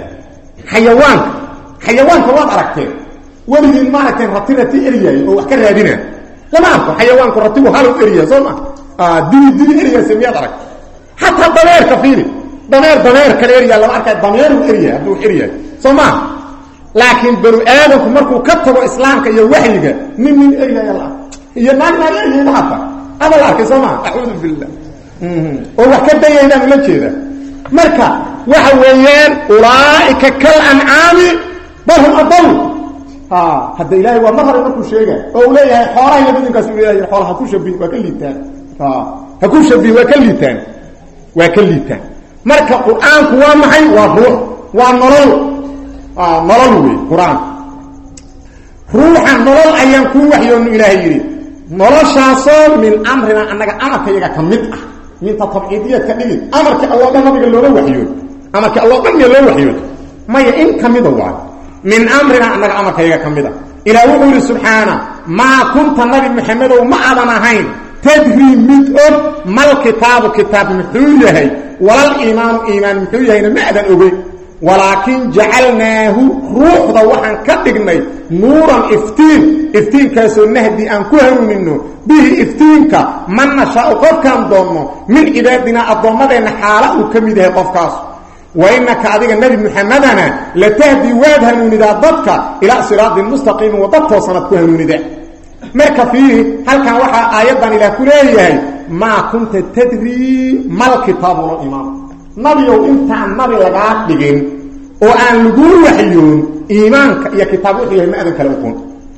حيوانك وان أركتين ولد المعنى رتينة إريا وحكرها هذين لما أعرف حيوانك رتبه هالو إريا صمع دي إريا سميات أرك حتى الضمير كفيري ضمير كالإريا لما أركت ضمير إريا أبدو إريا صمع لكن بنو آدم مركو كتبوا إسلامك يوحيك من إريا يلا هي نار إريا لحظة هذا الأرك سمع أعوذ بالله هو كده يهدام من كده مركا وحويان أولئك كالأنعام بل هم أضل هذا إلهي ومهر مركو شيئا أولئي حوالي يبدن كسر إلهي حوالي هكو شبه وكليتان هكو شبه وكليتان مركا قرآن هو محي وروح ونرل نرلوي قرآن روحا نرل أيام كو وحيون إلهي يريد noloshaasoo min amrina annaga amarkayaga ka mid ah minta tabciidiyad ka dhigid amarka Allah dhan nabiga looga waxyood amarka Allah dhan loo waxyood maya in ka mid ah min amrina annaga amarkayaga ka mid ah ilaa wuxuu subhana ما كنت النبي محمد وما أذنهين تدري مدء ما الكتاب كتاب محويه ولا الإيمان إيمان محويه ما أذن أبي ولكن جعلناه روح ضوحا كدقني نورا افتين كاسو النهدي أن كهنو منه به افتينك من نشاء قف كان ضمه من عبادنا الضمدين حاله كميده قف كاسو وإنك عديك النبي محمدنا لتهدي وادها نداء ضدك إلى صراط المستقيم وضدك وصنتك نداء مركا فيه هل كان وحا آيضا إلى كليه ما كنت تدري ما الكتاب والإيمان نبي وإنت عن نبي لقاء لقين وأن لقول وحيون إيمانك يا كتاب وحيه ما أذنك لأكون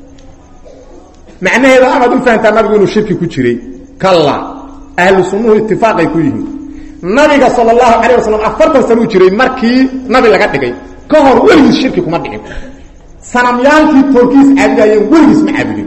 معنى هذا أمد فأنت النبي يقولوا الشرك كتشري كلا أهل السنة اتفاق يكويه نبي صلى الله عليه وسلم أفرت سنو جري مركي نبي لقى دغاي كهر ولي الشرك كما دحين سنميال في تركيس عبدين وليس معبدين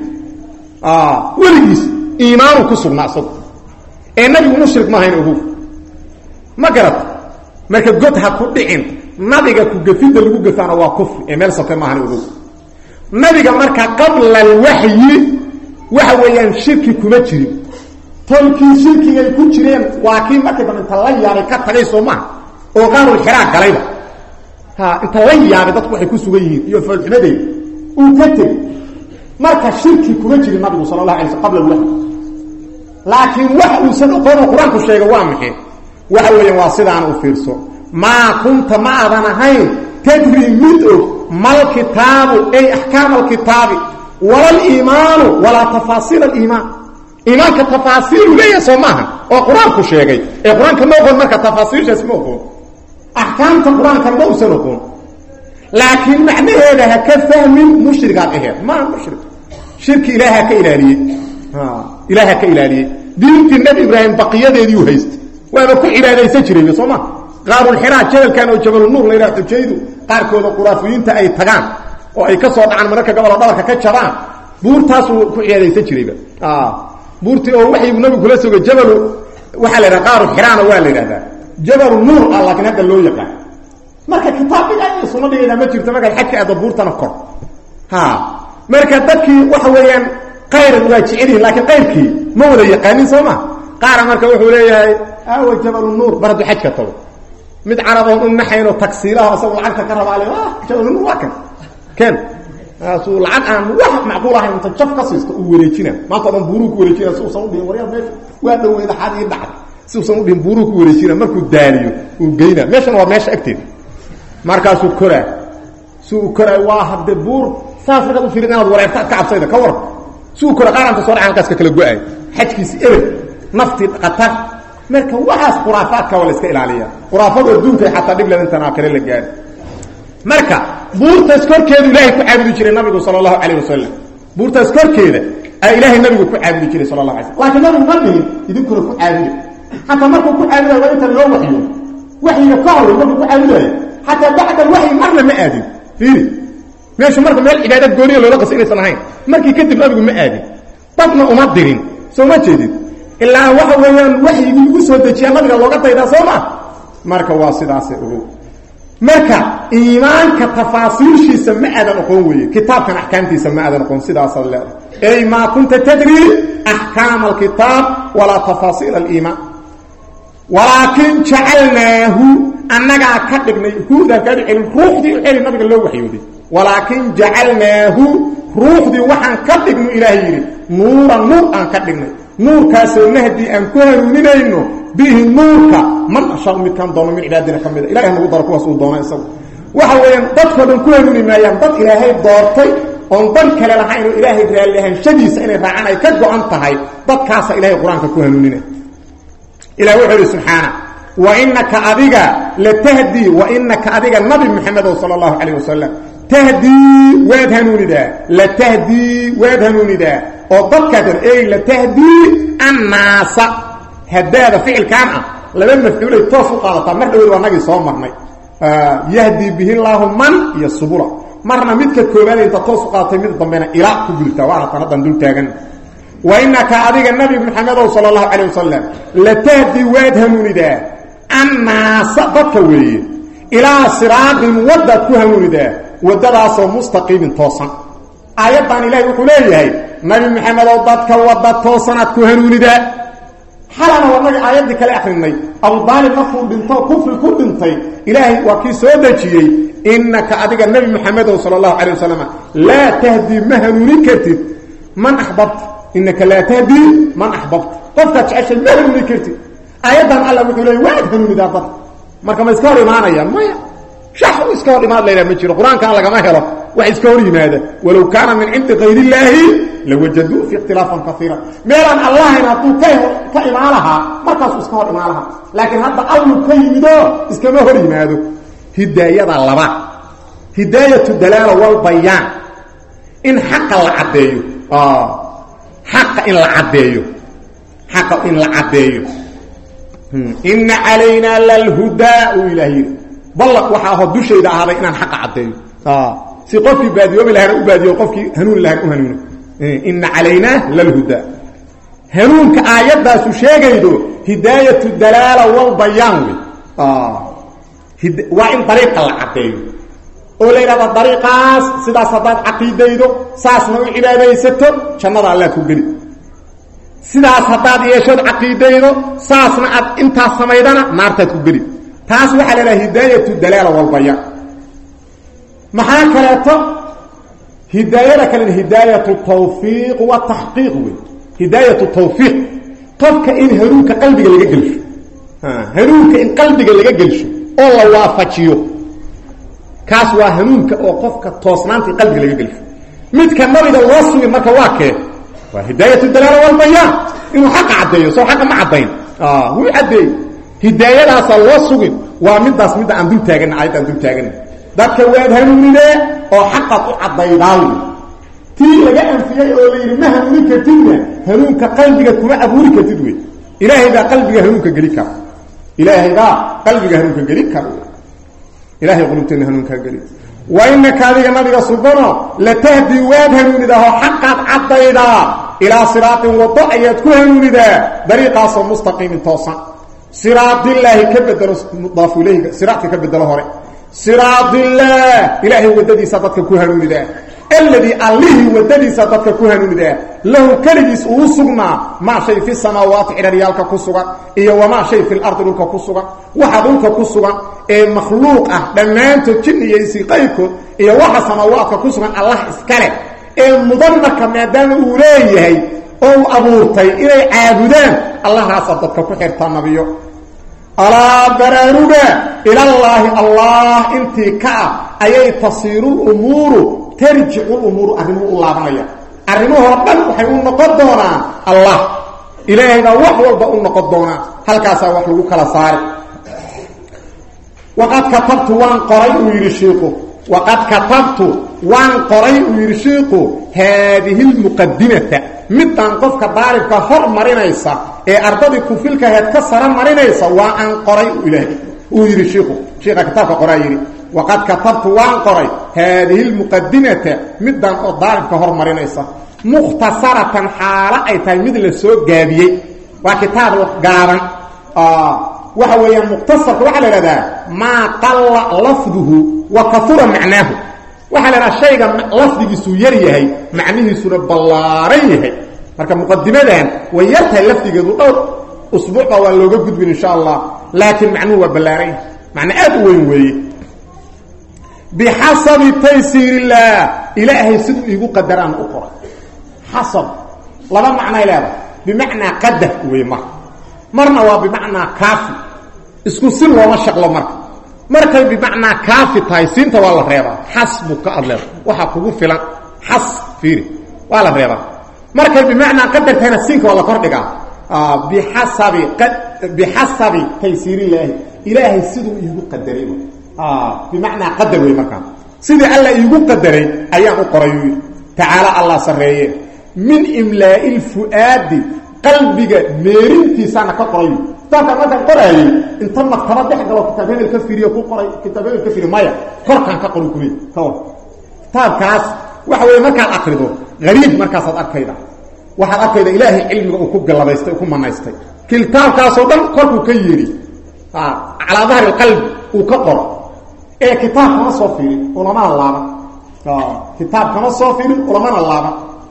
وليس ايمان كسبنا صد النبي مشرك ما هين اوه ما قرات marka god ha ku dhicin nabiga ku gafida lagu gafana waa kufr meel sokay ma hano nabiga marka qabla alwahyi waxa weeyaan shirki kuma jirin tolkii shirkiga ku jireen waa kii marka inta la yaabay ka tagay Soomaa oo qaarul xiraaq galayba inta la yaabay dadku waxay ku sugan yihiin iyo falxumaday uu ka tagay marka shirki kuma jirin nabiga sallallahu alayhi wasallam qabla alwahyi laakiin waxa uu soo quraanku sheegay waa maxay waxa weeyaan waa sidaan u fiirso ma kunta ma adanahayn tadri midu mal kitab ay ahkam al kitab wala al iman wala tafasil al iman إيمانك تفاصيل ليه سماها وقرآن كشيء القرآن كما يقول مركز تفاصيل اسمه أحكام القرآن كما يسنقون لكن معنى هذا كفهم مشركات إيه ما مشرك شرك إلهها كإلهية إلهها كإلهية دينك النبي إبراهيم بقية دي وهيست وأنا كل إلهي سجري بصمة قاروا الحراء جبل كانوا جبل النور ليلة تجيدوا قاركوا القرافيين تأي تغان وأي كسر عن مركز قبل ضلك كتشران بور تاسو كل إلهي سجري بورتي او وحي النبي كلا سوى جبل waxa la yiraahdo xiraan waa la yiraahdaa jabal nuur allah kana dal loo yaqaan marka kitaabka ay sunnada ma jirto marka xadka aad buurtana kor marka dadkii waxa weeyaan qayr waa jicilin laakiin qayrkii ma wada yaqaanin Soomaa qaar marka wuxuu leeyahay aw jabal nuur baradu xajka taw mid carabon u naxayno taksiilaha asoo lacagta ka rabaale jabal nuur waa kan سو العن واحد معقول هاي انت جف قصيص ووريجينا ما طبعا بوروك وريجينا سو سو وريا ماشي واحد ويدا حد يدعك سو سو بوروك وريجينا markuu daaliyo uu geeyna meeshan waa meesha agteed markaas uu kora waa hadda buur saafrada u fiirinaad wareerta ka cabsayda ka war suu kora qaaranta soo dhacan kaska kala go'ay xajkiisi eber nafti qatar marka waxaas quraafaadka wala iska ilaaliya quraafada adduunka xataa dib ladan tan kale la gaar marka buurtaas korkeedu ilaahay ku caabudi jiray nabiga sallallahu alayhi wasallam buurtaas korkeeda ay ilaahay nabiga ku caabudi jiray sallallahu alayhi wasallam laakiin nabiga markii idin koro ku caabudi hatta markuu ku caabuday waa inta loo waxyiga ka hor markuu ku caabuday hatta bacda wahyi marna ma aadin fiiri meesha marka meel cibaadad gooniyo loo qasaysan ahayn markii kadib nabigu ma aadin dadna uma dirin soo ma jeedin ilaa waxa weeyaan waxyigu ugu soo dejiyay nabiga looga daydaa Soomaa marka waa sidaas oo marka iimaanka tafaasiishiisa ma aadan aqoon weeye kitaabkan ahkaamtiisa ma aadan aqoon sidaas Allah ay ma kunta tadri ahkaam alkitab wala tafasil aliman walakin ja'alnahu annaga ka dhignay huuda ka dhigay ruuxdi ee nabiga loo waxyooday walakin ja'alnahu ruuxdi waxaan ka dhignay ilaahay nuuran nuur aan ka dhignay nuurkaas oo nahdi aan ku hanuuninayno bihi nuurka man ashaa mid kan doono min cibaadina kamida ilaahay nagu daro kuwaas uu doono isagu waxa weeyaan dadkoodan ku hanuunimayaan dad ilaahay doortay on dan kale lahayn ilaahay raalihan shadiisa inay raacaan ay ka go'an tahay dadkaas ilaahay quraanka ku hanuuninay ilaahay wuxuu subhana wa innaka adiga la tahdi wa innaka adiga nabi muhammad sallallahu alayhi wasallam tahdi wa hanuunida la tahdi wa hanuunida oo dadka ay la tahdi an-naasa هذا فعل كان لما مفعول توفق على طمر دور ونغي سو مرني يهدي به الله من يسبل مرنا ميدك كوبان انت توفق على ميد ضمنا الى كجلتا وانا قدن دول تاغن وانك اديك النبي محمد صلى الله عليه وسلم لتهدي وادهمندا اما صدق وي الى صراط مودد كهمندا ودراس مستقيم توصن ايات الهي وحليه nabi maxamed oo dadka wada toosanad ku hanuunida xalana wanaga aayadii kale akhrinay abu daalib markuu dhinto kufri ku dhintay ilaahay waa kii soo dajiyay innaka adiga nabi maxamed sallallahu alayhi wasallam la tahdi mahanuunin kartid man ahbabta innaka la tahdi man ahbabta qofka jeceshay mahanuunin kartid ayadan alla wuxuu leeyahay waad hanuunida dad marka ma iska hor imaanayaan maya shax iska hor imaan leeyahay ma jiro quraanka lagama helo wax iska hor yimaada walaw kaana min indi ghayri illahi lawajadu fi ikhtilafan kathira meelan allah inuu ka imaanaha markaas iska hor imaanaha laakiin hadda allu ka yimido iska ma hor yimaado hidaayada laba hidaayatu dalala wal bayan in haqa la cadeeyo haqa in la cadeeyo haqa in la cadeeyo إن علينا للهدى إلهي بالله وحا هو دشيدا هذا إن حق عديه سي قفكي باديو بلا هنو باديو قفكي هنون لا هنون إن علينا للهدى هنون كآيات دا سو شيغيدو هداية الدلالة والبيان وإن طريقة العقيد أولينا بالطريقة سيدا صداد عقيديدو ساس نوع عباديستو شمد الله كبيري sidaas hadaad yeesho aqeedaydo saasna aad inta sameeydana naarta ku geli taas waxa la hidaayatu dalala wal bayan maxaa kaleeto hidaayada kale hidaayatu tawfiiq wa tahqiiq hidaayatu tawfiiq qofka in haruunka qalbiga laga gelsho haruunka in qalbiga laga gelsho oo la waafajiyo kaas waa hanuunka oo qofka toosnaanta qalbiga laga gelsho midka nabiga loo sugi marka waa kee وهداية الدلالة والبيان إنه حق عديه سو حق ما عدين هو عديه هداية لا صلى سوق ومن داس من عندهم تاجن عيد عندهم تاجن ذاك واد هنوني ده أو حق عديه داوي تي لجأ فيه أولي ما هنوني كتير هنون كقلبك كما أبوري كتير إلهي ذا قلبك هنون كجريكا إلهي ذا قلبك هنون كجريكا إلهي قلوبتين هنون كجريك وإنك هذه النبي سبحانه لتهدي واد هنوني ده حق عديه إلى صراط وضع يتكون ذا طريقة مستقيم توصى صراط الله كبدل مضاف إليه صراط كبدل هوري صراط الله إلهي وددي صدقك كهنون ذا الذي عليه وددي صدقك كهنون ذا له كرجس وصغنا ما شيء في السماوات إلى ريالك كسوغا إيه وما شيء في الأرض لك كسوغا وحدونك كسوغا إيه مخلوق دمان تجني يسي قيكو إيه وحا سماوات كسوغا الله اسكاله المضمك مادام أوليه أو أبورتي إلي عابدان الله راسدتك كحيرتا النبي ألا برانوبا إلى الله انتي كأب أي تصير الأمور ترجع الأمور أرمو الله بنايا أرموه ربنا وحيقول نقضونا الله إلهنا وحوال بقول نقضونا هل كاسا وحلوك لصار وقد كتبت وان قرأي ويرشيقه وقد كتبت وان قرأي ويرشيقه هذه المقدمة مدان قفك بارك هر مرينيسا أرضي كفلك هتكسر مرينيسا وان قرأي إلهي ويرشيقه شيخ كتابك قرأي وقد كتبت وان قرأي هذه المقدمة مدان بارك هر مرينيسا مختصرة حالة أي تلميذ للسوق جابيه وكتاب قارن وحويا مختصر وعلى هذا ما قل لفظه وكثر معناه وحال الشيء لفظه سويريه معنيه سوره بلاريه marka muqaddimadan wayarta lafdiga dhowr usbuuc waa looga gudbin insha Allah laakiin macnuhu waa balaaray macna aad weyn weeye bihasabi taysirillah ilaahi siduu igu qadaraan u qoro hasab laba macna ilaaba bimaana qadar weeyma marna waa bimaana kaafi isku si looma shaqlo marka bimaana kaafi taysiinta waa la reebaa hasbuka allah waxa kugu filan has fiiri waa la reebaa marka bimaana qadartana siinka wala kordhiga bihasabi taysirillah ilaahi siduu igu qadaray bimaana qadar way marka sidii alla igu qadaray ayaan u qoray taala allah sareeye min imla'il fuadi qalbiga meerintiisana ka qoray taaka marka qoray inta maktabad dhexgalo kitaabada ka fiiriyo ku qoray kitaabada ka fiiriyo maya korkan ka qoray kulay taabkaas waxa weey marka akhrido غريب markaas aad arkayda waxa arkayda ilaahi cilmiga uu ku galabaystay ku manaystay kitaabkaas oo dhan korku ka yeeri ala dhahar qalb uu ka qoro كتاب كما صوفيري علماء الله كتاب كما صوفيري علماء الله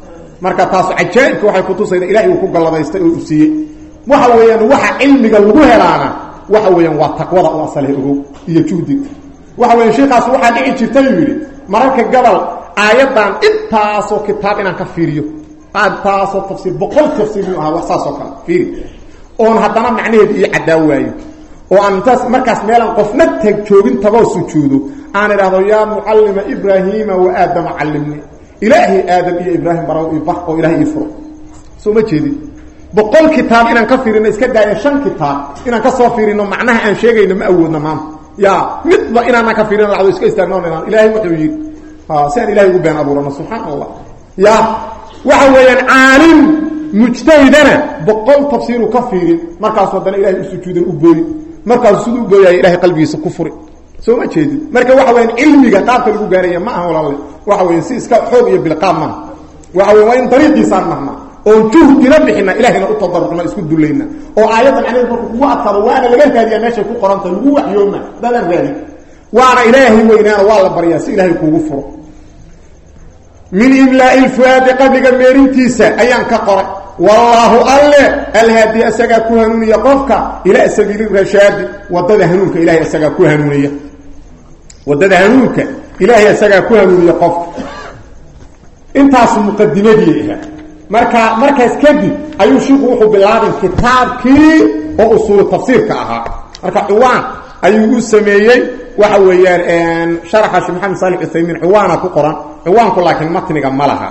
marka taas ajaa'ibka waxay ku tusaydaa ilaahay uu ku galladaystay oo u siiyay waxa weeyaan waxa cilmiga lagu helaana waxa weeyaan waa taqwada oo asal ah iyo juhdi waxa weeyaan sheekaas waxa dhici jirtay yiri mararka gabal aayadan intaasoo kitaab inaan ka fiiriyo taasoo tafsiir boqol tafsiir ah wax saasoo kale fiiri oon haddana macnaheedu iyo cadaawayo oo aan taas markaas meelan qofna tag joogin taboo sujuudo aan iraahdo yaa muallima ibrahima wa aadam allimni ilaahi aadam iyo ibrahim baraw ibah oo ilaahi ifro soo ma jeedin boqol kitaab inaan ka fiirino iska daaya 5 kitaab inaan ka soo fiirino macnaha aan sheegayno ma awoodna maanta ya midba inaan ka fiirino lacdo iska istaagno inaan ilaahi wuxuu yiri saan ilaahi ugu been abuurana subhanallah ya waxa weeyaan aalim mujtahidana boqol tafsiir ka fiirin markaas wadana ilaahi u sujuudan u booyi markaas sidoo booyay ilaahi qalbigiisa ku furi soo ma jeedin marka waxa weeyaan cilmiga qaabka lagu gaaraya ma aha walaal waxa weeyaan si iska xoog iyo bilqaam ma waxa weeyaan dariiqiisa marna oo juhdina bixina ilaahina u tadarruqna isku dulayna oo aayadan aniga kuwa atharo waana laga raadiyaa meesha ku qoranta lagu waxyooma dadan raadi waana ilaahi weynaan waa la bariyaa si ilaahi kuugu furo min imla'il fuad qabiga meerintiisa ayaan ka qoray wallahu alla alhadi asaga ku hanuuniya qofka ila sabiil rashad wadada hanuunka ilaahi asaga ku hanuuniya wadada hanuunka ilaahi asaga ku hanuuniya qofka intaas muqaddimadii markaas kadib ayuu sheekhu wuxuu bilaabay kitaabkii oo usul tafsiirka ahaa marka ciwaan ayuu u sameeyay waxa weeyaan sharaxa Sheikh Muhammad Salih Uthaymin ciwaana ku qoran ciwaanku laakiin matnigu malaha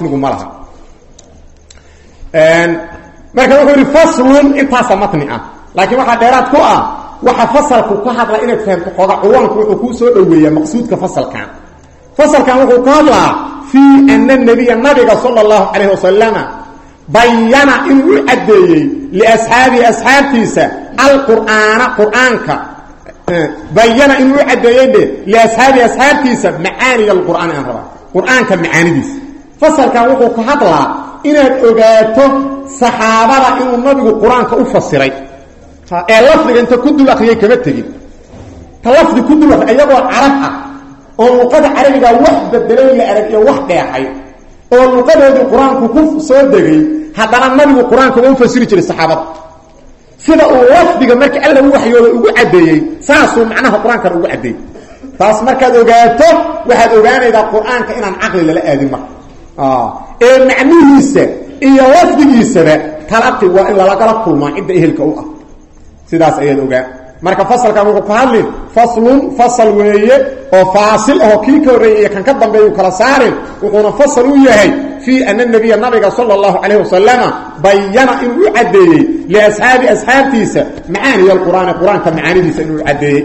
marka wuxuu yiri faslun intaas matni ah laakiin waxa dheeraad ku ah waxa fasalku ka hadla inaad fahamto qodob ciwaanku wuxuu ku soo dhaweeyaa maqsuudka fasalkan wuxuu ka hadlaa في أن النبي صلى الله عليه وسلم بيّن إنه أدّي لأصحاب تيسا قرآنك بيّن إنه أدّي لأصحاب تيسا معاني القرآن قرآنك معاني ديس فصل كان وقوك هدلا إن أغاته صحابة إنه النبي قرآنك أفسري اللفظ أنت كد الأخيي كمتجي تلفظ كد الأخيي أيضا عرفها oo luqada carabiga wax bedelay la arag iyo wax dheexay oo luqada quraanku ku soo degay hadana nabigu quraanka uu fasiri jiray saxaabada sida uu wafdiga markii alla uu waxyooday ugu cadeeyay saasoo macnaha quraanka ugu cadeeyay taas markaad ogaato waxaad ogaanaydaa quraanka inaan aqli la aadin marka ee macnihiisa iyo wafdigiisa talabti waa in la kala kulmaa inta ehelka u ah sidaas ayaad ogaa marka fasalkan wuxuu ka hadlay fasal weeye oo faasil oo kii ka horeeyay kan ka dambeeyo kala saarin wuxuuna fasal u yahay fi anna nabiga sallallahu alayhi wasallam bayyana inuu cadeeyay li ashaabtiisa macaani quraanka macaanidiisa inuu cadeeyay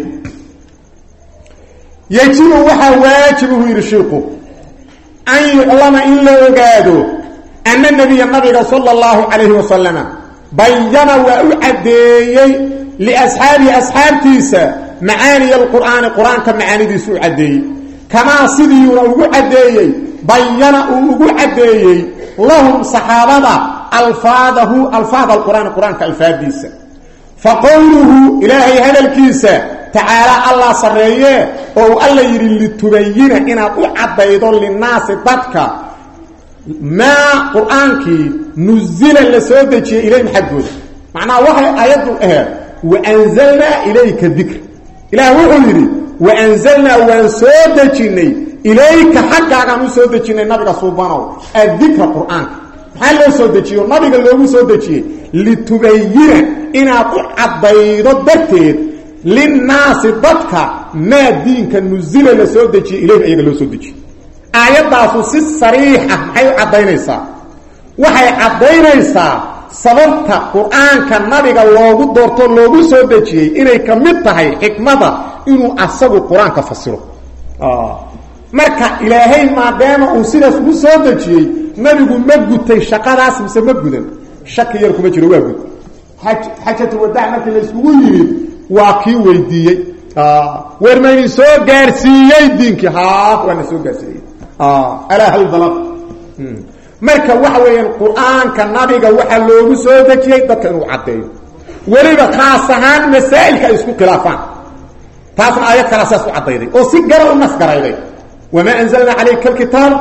yajibu waxa waajibu yirshiqu an yu'lama illa ogaado anna nabiga sallallahu alayhi wasallam bayyana wa cadeeyay لأصحاب تيسا معاني القرآن كمعاني دي سوء عدي كما صديون أوغو عدي بيّن أوغو عدي لهم صحابة ألفاظ القرآن كالفاظ ديسا فقوله إلهي هذا الكيسا تعالى الله صريه أو الله يري لتبين إن أعديد للناس ضدك ما قرآنك نزل لسودك إليه حدود معناه وحي آياته وأنزلنا إليك الذكر إله وحيري وأنزلنا وانسودتشني إليك حقا عن سودتشني النبي سبحانه الذكر القرآن هل سودتشي النبي اللي سودتشي لتبين إن أعطيت الدكتور للناس ضدك ما دينك نزل لسودتشي إليك أيضا لو سودتشي آيات داسوسي صريحة حي عدينيسا وحي عدينيسا sababta quraanka nabiga loogu doorto loogu soo dajiyay inay kamid tahay xikmada inuu asagu quraanka fasiro marka ilaahay maadaama uu sidaas ugu soo dajiyay nabigu ma gutay shaqadaas mise ma gudan shaki yar kuma jiro waa gud xajatu wadaa markii la isugu yiri waa kii weydiiyay warmayni soo gaarsiiyay diinki waana soo gaarsiiyay ala hal balaq marka waxa weeyaan quraanka nabiga waxa loogu soo dajiyay dadka inuu cadeeyo waliba khaas ahaan masaa'ilka isku khilaafaan taasna aayad kala saas u cadeeyay oo si gaar u nas garayday wama anzalna alayka alkitab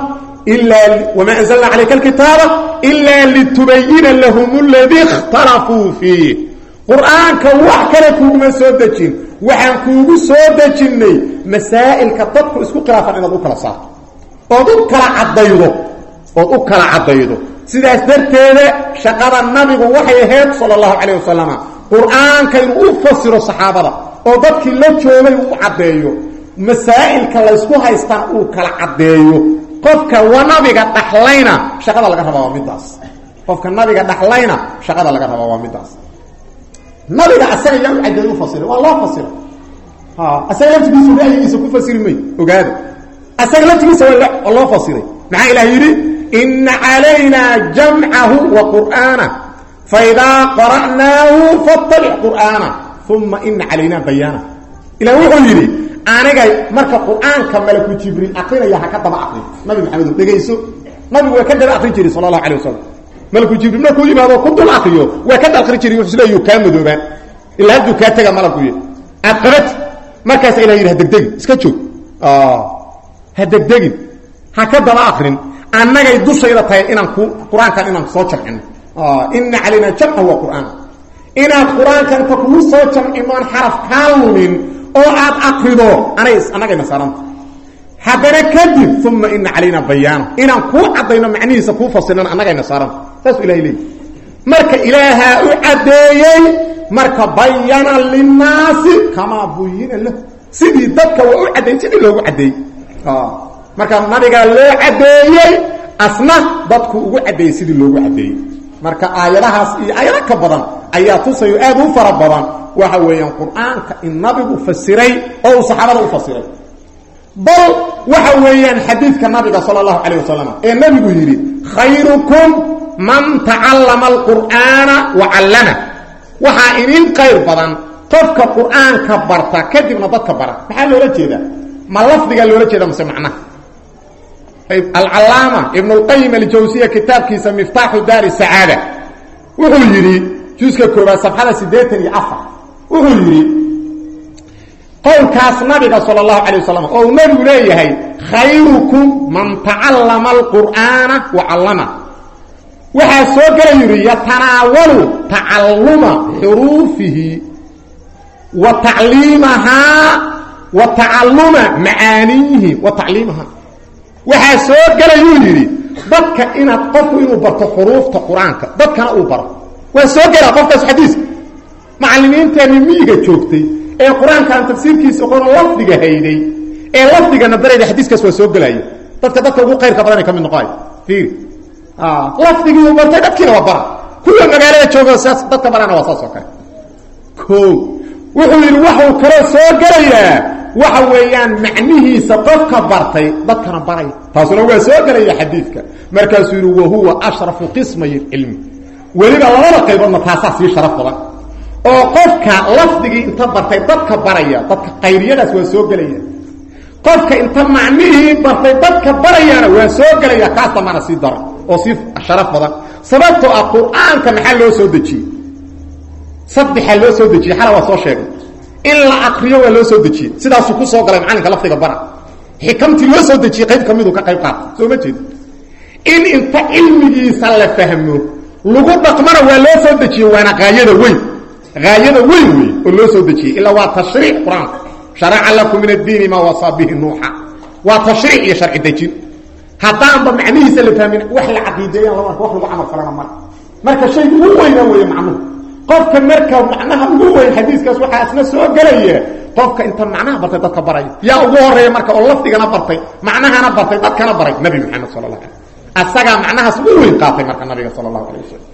وما أنزلنا عليك الكتاب إلا لتبين لهم الذي اختلفوا فيه قرآن كوحكرة كوما سودجين وحن كوما سودجين مسائل كتبك اسكو خلافا إن أدوك لصاح أدوك لعضيضو سيدا اسدرتين شقر النبي وحي هيد صلى الله عليه وسلم قرآن كان أفسر الصحابة أدوك اللي جومي وعضيو مسائل كلا اسكو هايستان أوك لعضيو qofka nabiga dhaxlayna shaqada laga rabaa midaas qofka nabiga dhaxlayna shaqada laga rabaa waa midaas nabiga asaga yaa cadeeyo fasiro waa loo fasiro asaga laftigiisa ra'yigiisa ku fasirmay ogaada asaga laftigiisa waa loo fasiray maxaa ilaahay yiri inna alayna jam'ahu wa qur'ana fa idha qara'nahu fattabi' qur'ana thumma inna alayna bayana ilaahay wuxuu yiri aniga marka quraanka malaku jibril aqrinaya ha ka daba aqrin nabi maxamed dhageyso nabi waa ka daba aqrin jiray sallallahu alayhi wasallam malaku jibril markuu yimaado ku dul aqriyo waa ka daba aqrin jiray wuxuu leeyahay ka madooba ilaa haduu ka taga malaku aqrat markaas ilaahay yiraahdo degdeg iska joog ha degdegin ha ka daba aqrin annaga dushayda tahay inaan quraanka inaan soo jamcino inna alayna jam'a wa qur'an ina quraanka inta ku soo jamcimaan xaraf kaalumin oo aad aqrido anaga nasaranta hadana kadib thumma inna alayna bayana inaan ku cadayno macnihiisa ku fasirnaan anaga nasaranta taas ilaahay leeyahay marka ilaaha u cadeeyay marka bayana linnaas kama buyina lahu sidii dadka waa u cadeeyay sidii loogu cadeeyay marka nabiga loo cadeeyay asna dadku ugu cadeeyay sidii loogu cadeeyay marka aayadahaas iyo aayado ka badan ayaa tusay aad u fara badan waxa weeyaan quraanka in nabigu fasiray oo saxaabada u fasiray bal waxa weeyaan xadiiska nabiga sallallahu alayhi wasallam ee nabigu yiri khayrukum man ta'allama al-qur'ana wa 'allama waxa idin khayr badan qofka quraanka barta kadibna dadka bara maxaa loo jeedaa ma lafdiga loo jeedaa mise macnaha al-allama ibn al-qayyim al-jawziyya kitabkiisa miftahu dar as-sa'ada wuxuu yiri juska koobaad safxada 84 wuxuu yiri qowlkaas nabiga sallallahu alayhi wasallam oo nabigu leeyahay khayrukum man ta'allama al-qur'ana wa 'allama waxa soo galay yiri yatanaawalu ta'alluma hurufihi wa ta'limaha wa ta'alluma ma'anihi wa ta'limaha waxa soo galay yiri dadka inaad qofku inuu barto xuruufta quraanka dadkana uu baro waa soo galay qofkaas xadiiska macallimiinteena miyiga joogtay ee quraanka tafsiirkiisa qoran lafdiga hayday ee lafdiga nadarayda xadiiskaas waa soo galay dadka ugu qeyrka badan ka mid noqay fiir lafdiga uu bartay dadkina waa bar kuwa magaalada jooga saas dadka barana waa saas oo kale wuxuu yiri waxa uu kala soo galayaa waxa weeyaan macnihiisa qofka bartay dadkana baray taasuna waa soo galaya xadiiska markaas yiri huwa ashrafu qismay ilmi waliba labada qayboodna taasa si sharaf badan oo qofka lafdiga inta bartay dadka baraya dadka qayriyadaas waa soo galaya qofka inta macnihi bartay dadka barayana waa soo galaya kaasta mana si dar oo si sharaf badan sababtoo ah quraanka maxaa loo soo dejiyay saddex loo soo dejiyay xala waa soo sheegay in la aqriyo waa loo soo dejiyay sidaas ku soo galay macalinka lafdiga bara xikamtii loo soo dejiyay qayb kamid ka qayb qaat soo ma jeed in inta ilmigiisa la fahmo lagu dhaqmana waa loo soo dejiyay waana qaayada weyn oo loo soo dejiyay illa waa tashriic quraan shara'a lakum min ad-din ma wasa bihi nuuha wa tashriic ya shar'i dejin haddaan ba macnihiisa la fahmin wax la caqiideeyay wax lagu amal falana marka shay ugu weyn weeye macnuhu qofka marka macnaha ugu weyn xadiiskaas waxa asna soo galaya qofka inta macnaha bartay dadka baray yaa ugu horeeyay marka oo lafdigana bartay macnahana bartay dadkana baray nabi maxamed sallallahu alayhi wasallam asaga macnaha ugu weyn qaatay marka nabiga sallallahu alayhi wasallam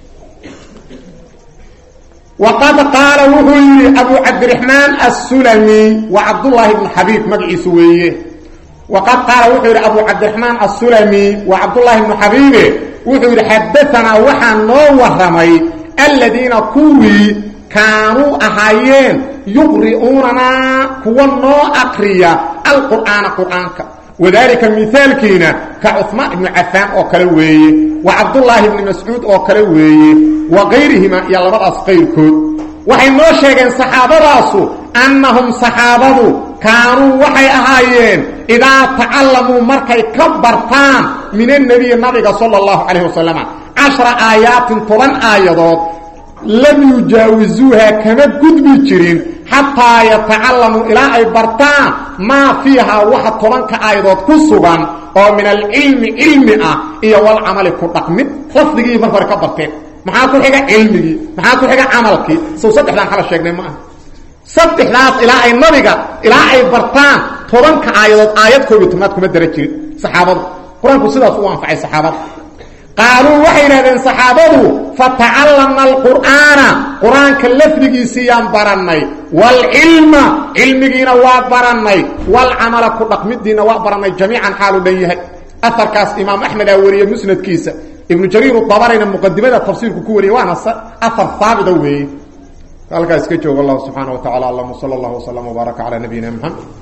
وقد قال وحي أبو عبد الرحمن السلمي وعبد الله بن حبيب مقعي سويه وقد قال وحي أبو عبد الرحمن السلمي وعبد الله بن حبيب وحي حدثنا وحن وهرمي الذين كوي كانوا أحيين يقرؤوننا كونو أقريا القرآن قرآنك وذلك مثال كينا كعثمان بن عفان أو كلوي وعبد الله بن مسعود أو كلوي وغيرهما يلا بقى غيركم وحي نو شيغان صحابه راسو انهم صحابه كانوا وحي اهايين اذا تعلموا مركي كبرتان min annabiy nabiga sallallahu alayhi wasallam 10 aayatin 10 aayadood lam yujaawizuha kama gudbi jirin hatta yata'allamu ila ay bartaan ma fiha waxa 10 aayadood ku sugan oo min al-ilmi iyo wal amali ku dhaqmid lafdigii markar ka barteen maxaa ku xiga ilmigi maxaa ku xiga amalki soo saddexdan kala sheegnay ma saddexdaas ilaa ay nabiga ilaa ay bartaan 10 aayadood aayad koob iyo tobnaad kuma darajin saxaabadu quraanku sidaas u anfacay saxaabada qaalu waxayna saxaabadu fata'allamna al-qur'ana quraanka lafdigiisa yaan baranay wal ilma ilmigiina waa baranay wal amala ku dhaqmidiina waa baranay jamiican xaalu dhanyahay afarkaas imaam ahmed awariye musnadkiisa ibn jarir at-tabarina muqaddimada tafsiirku ku wariyay waana afar saabida weey halkaas ka joogo allah subhanahu wa ta'ala allahumma sallallahu wa sallam wa baraka ala nabiyyina muhammad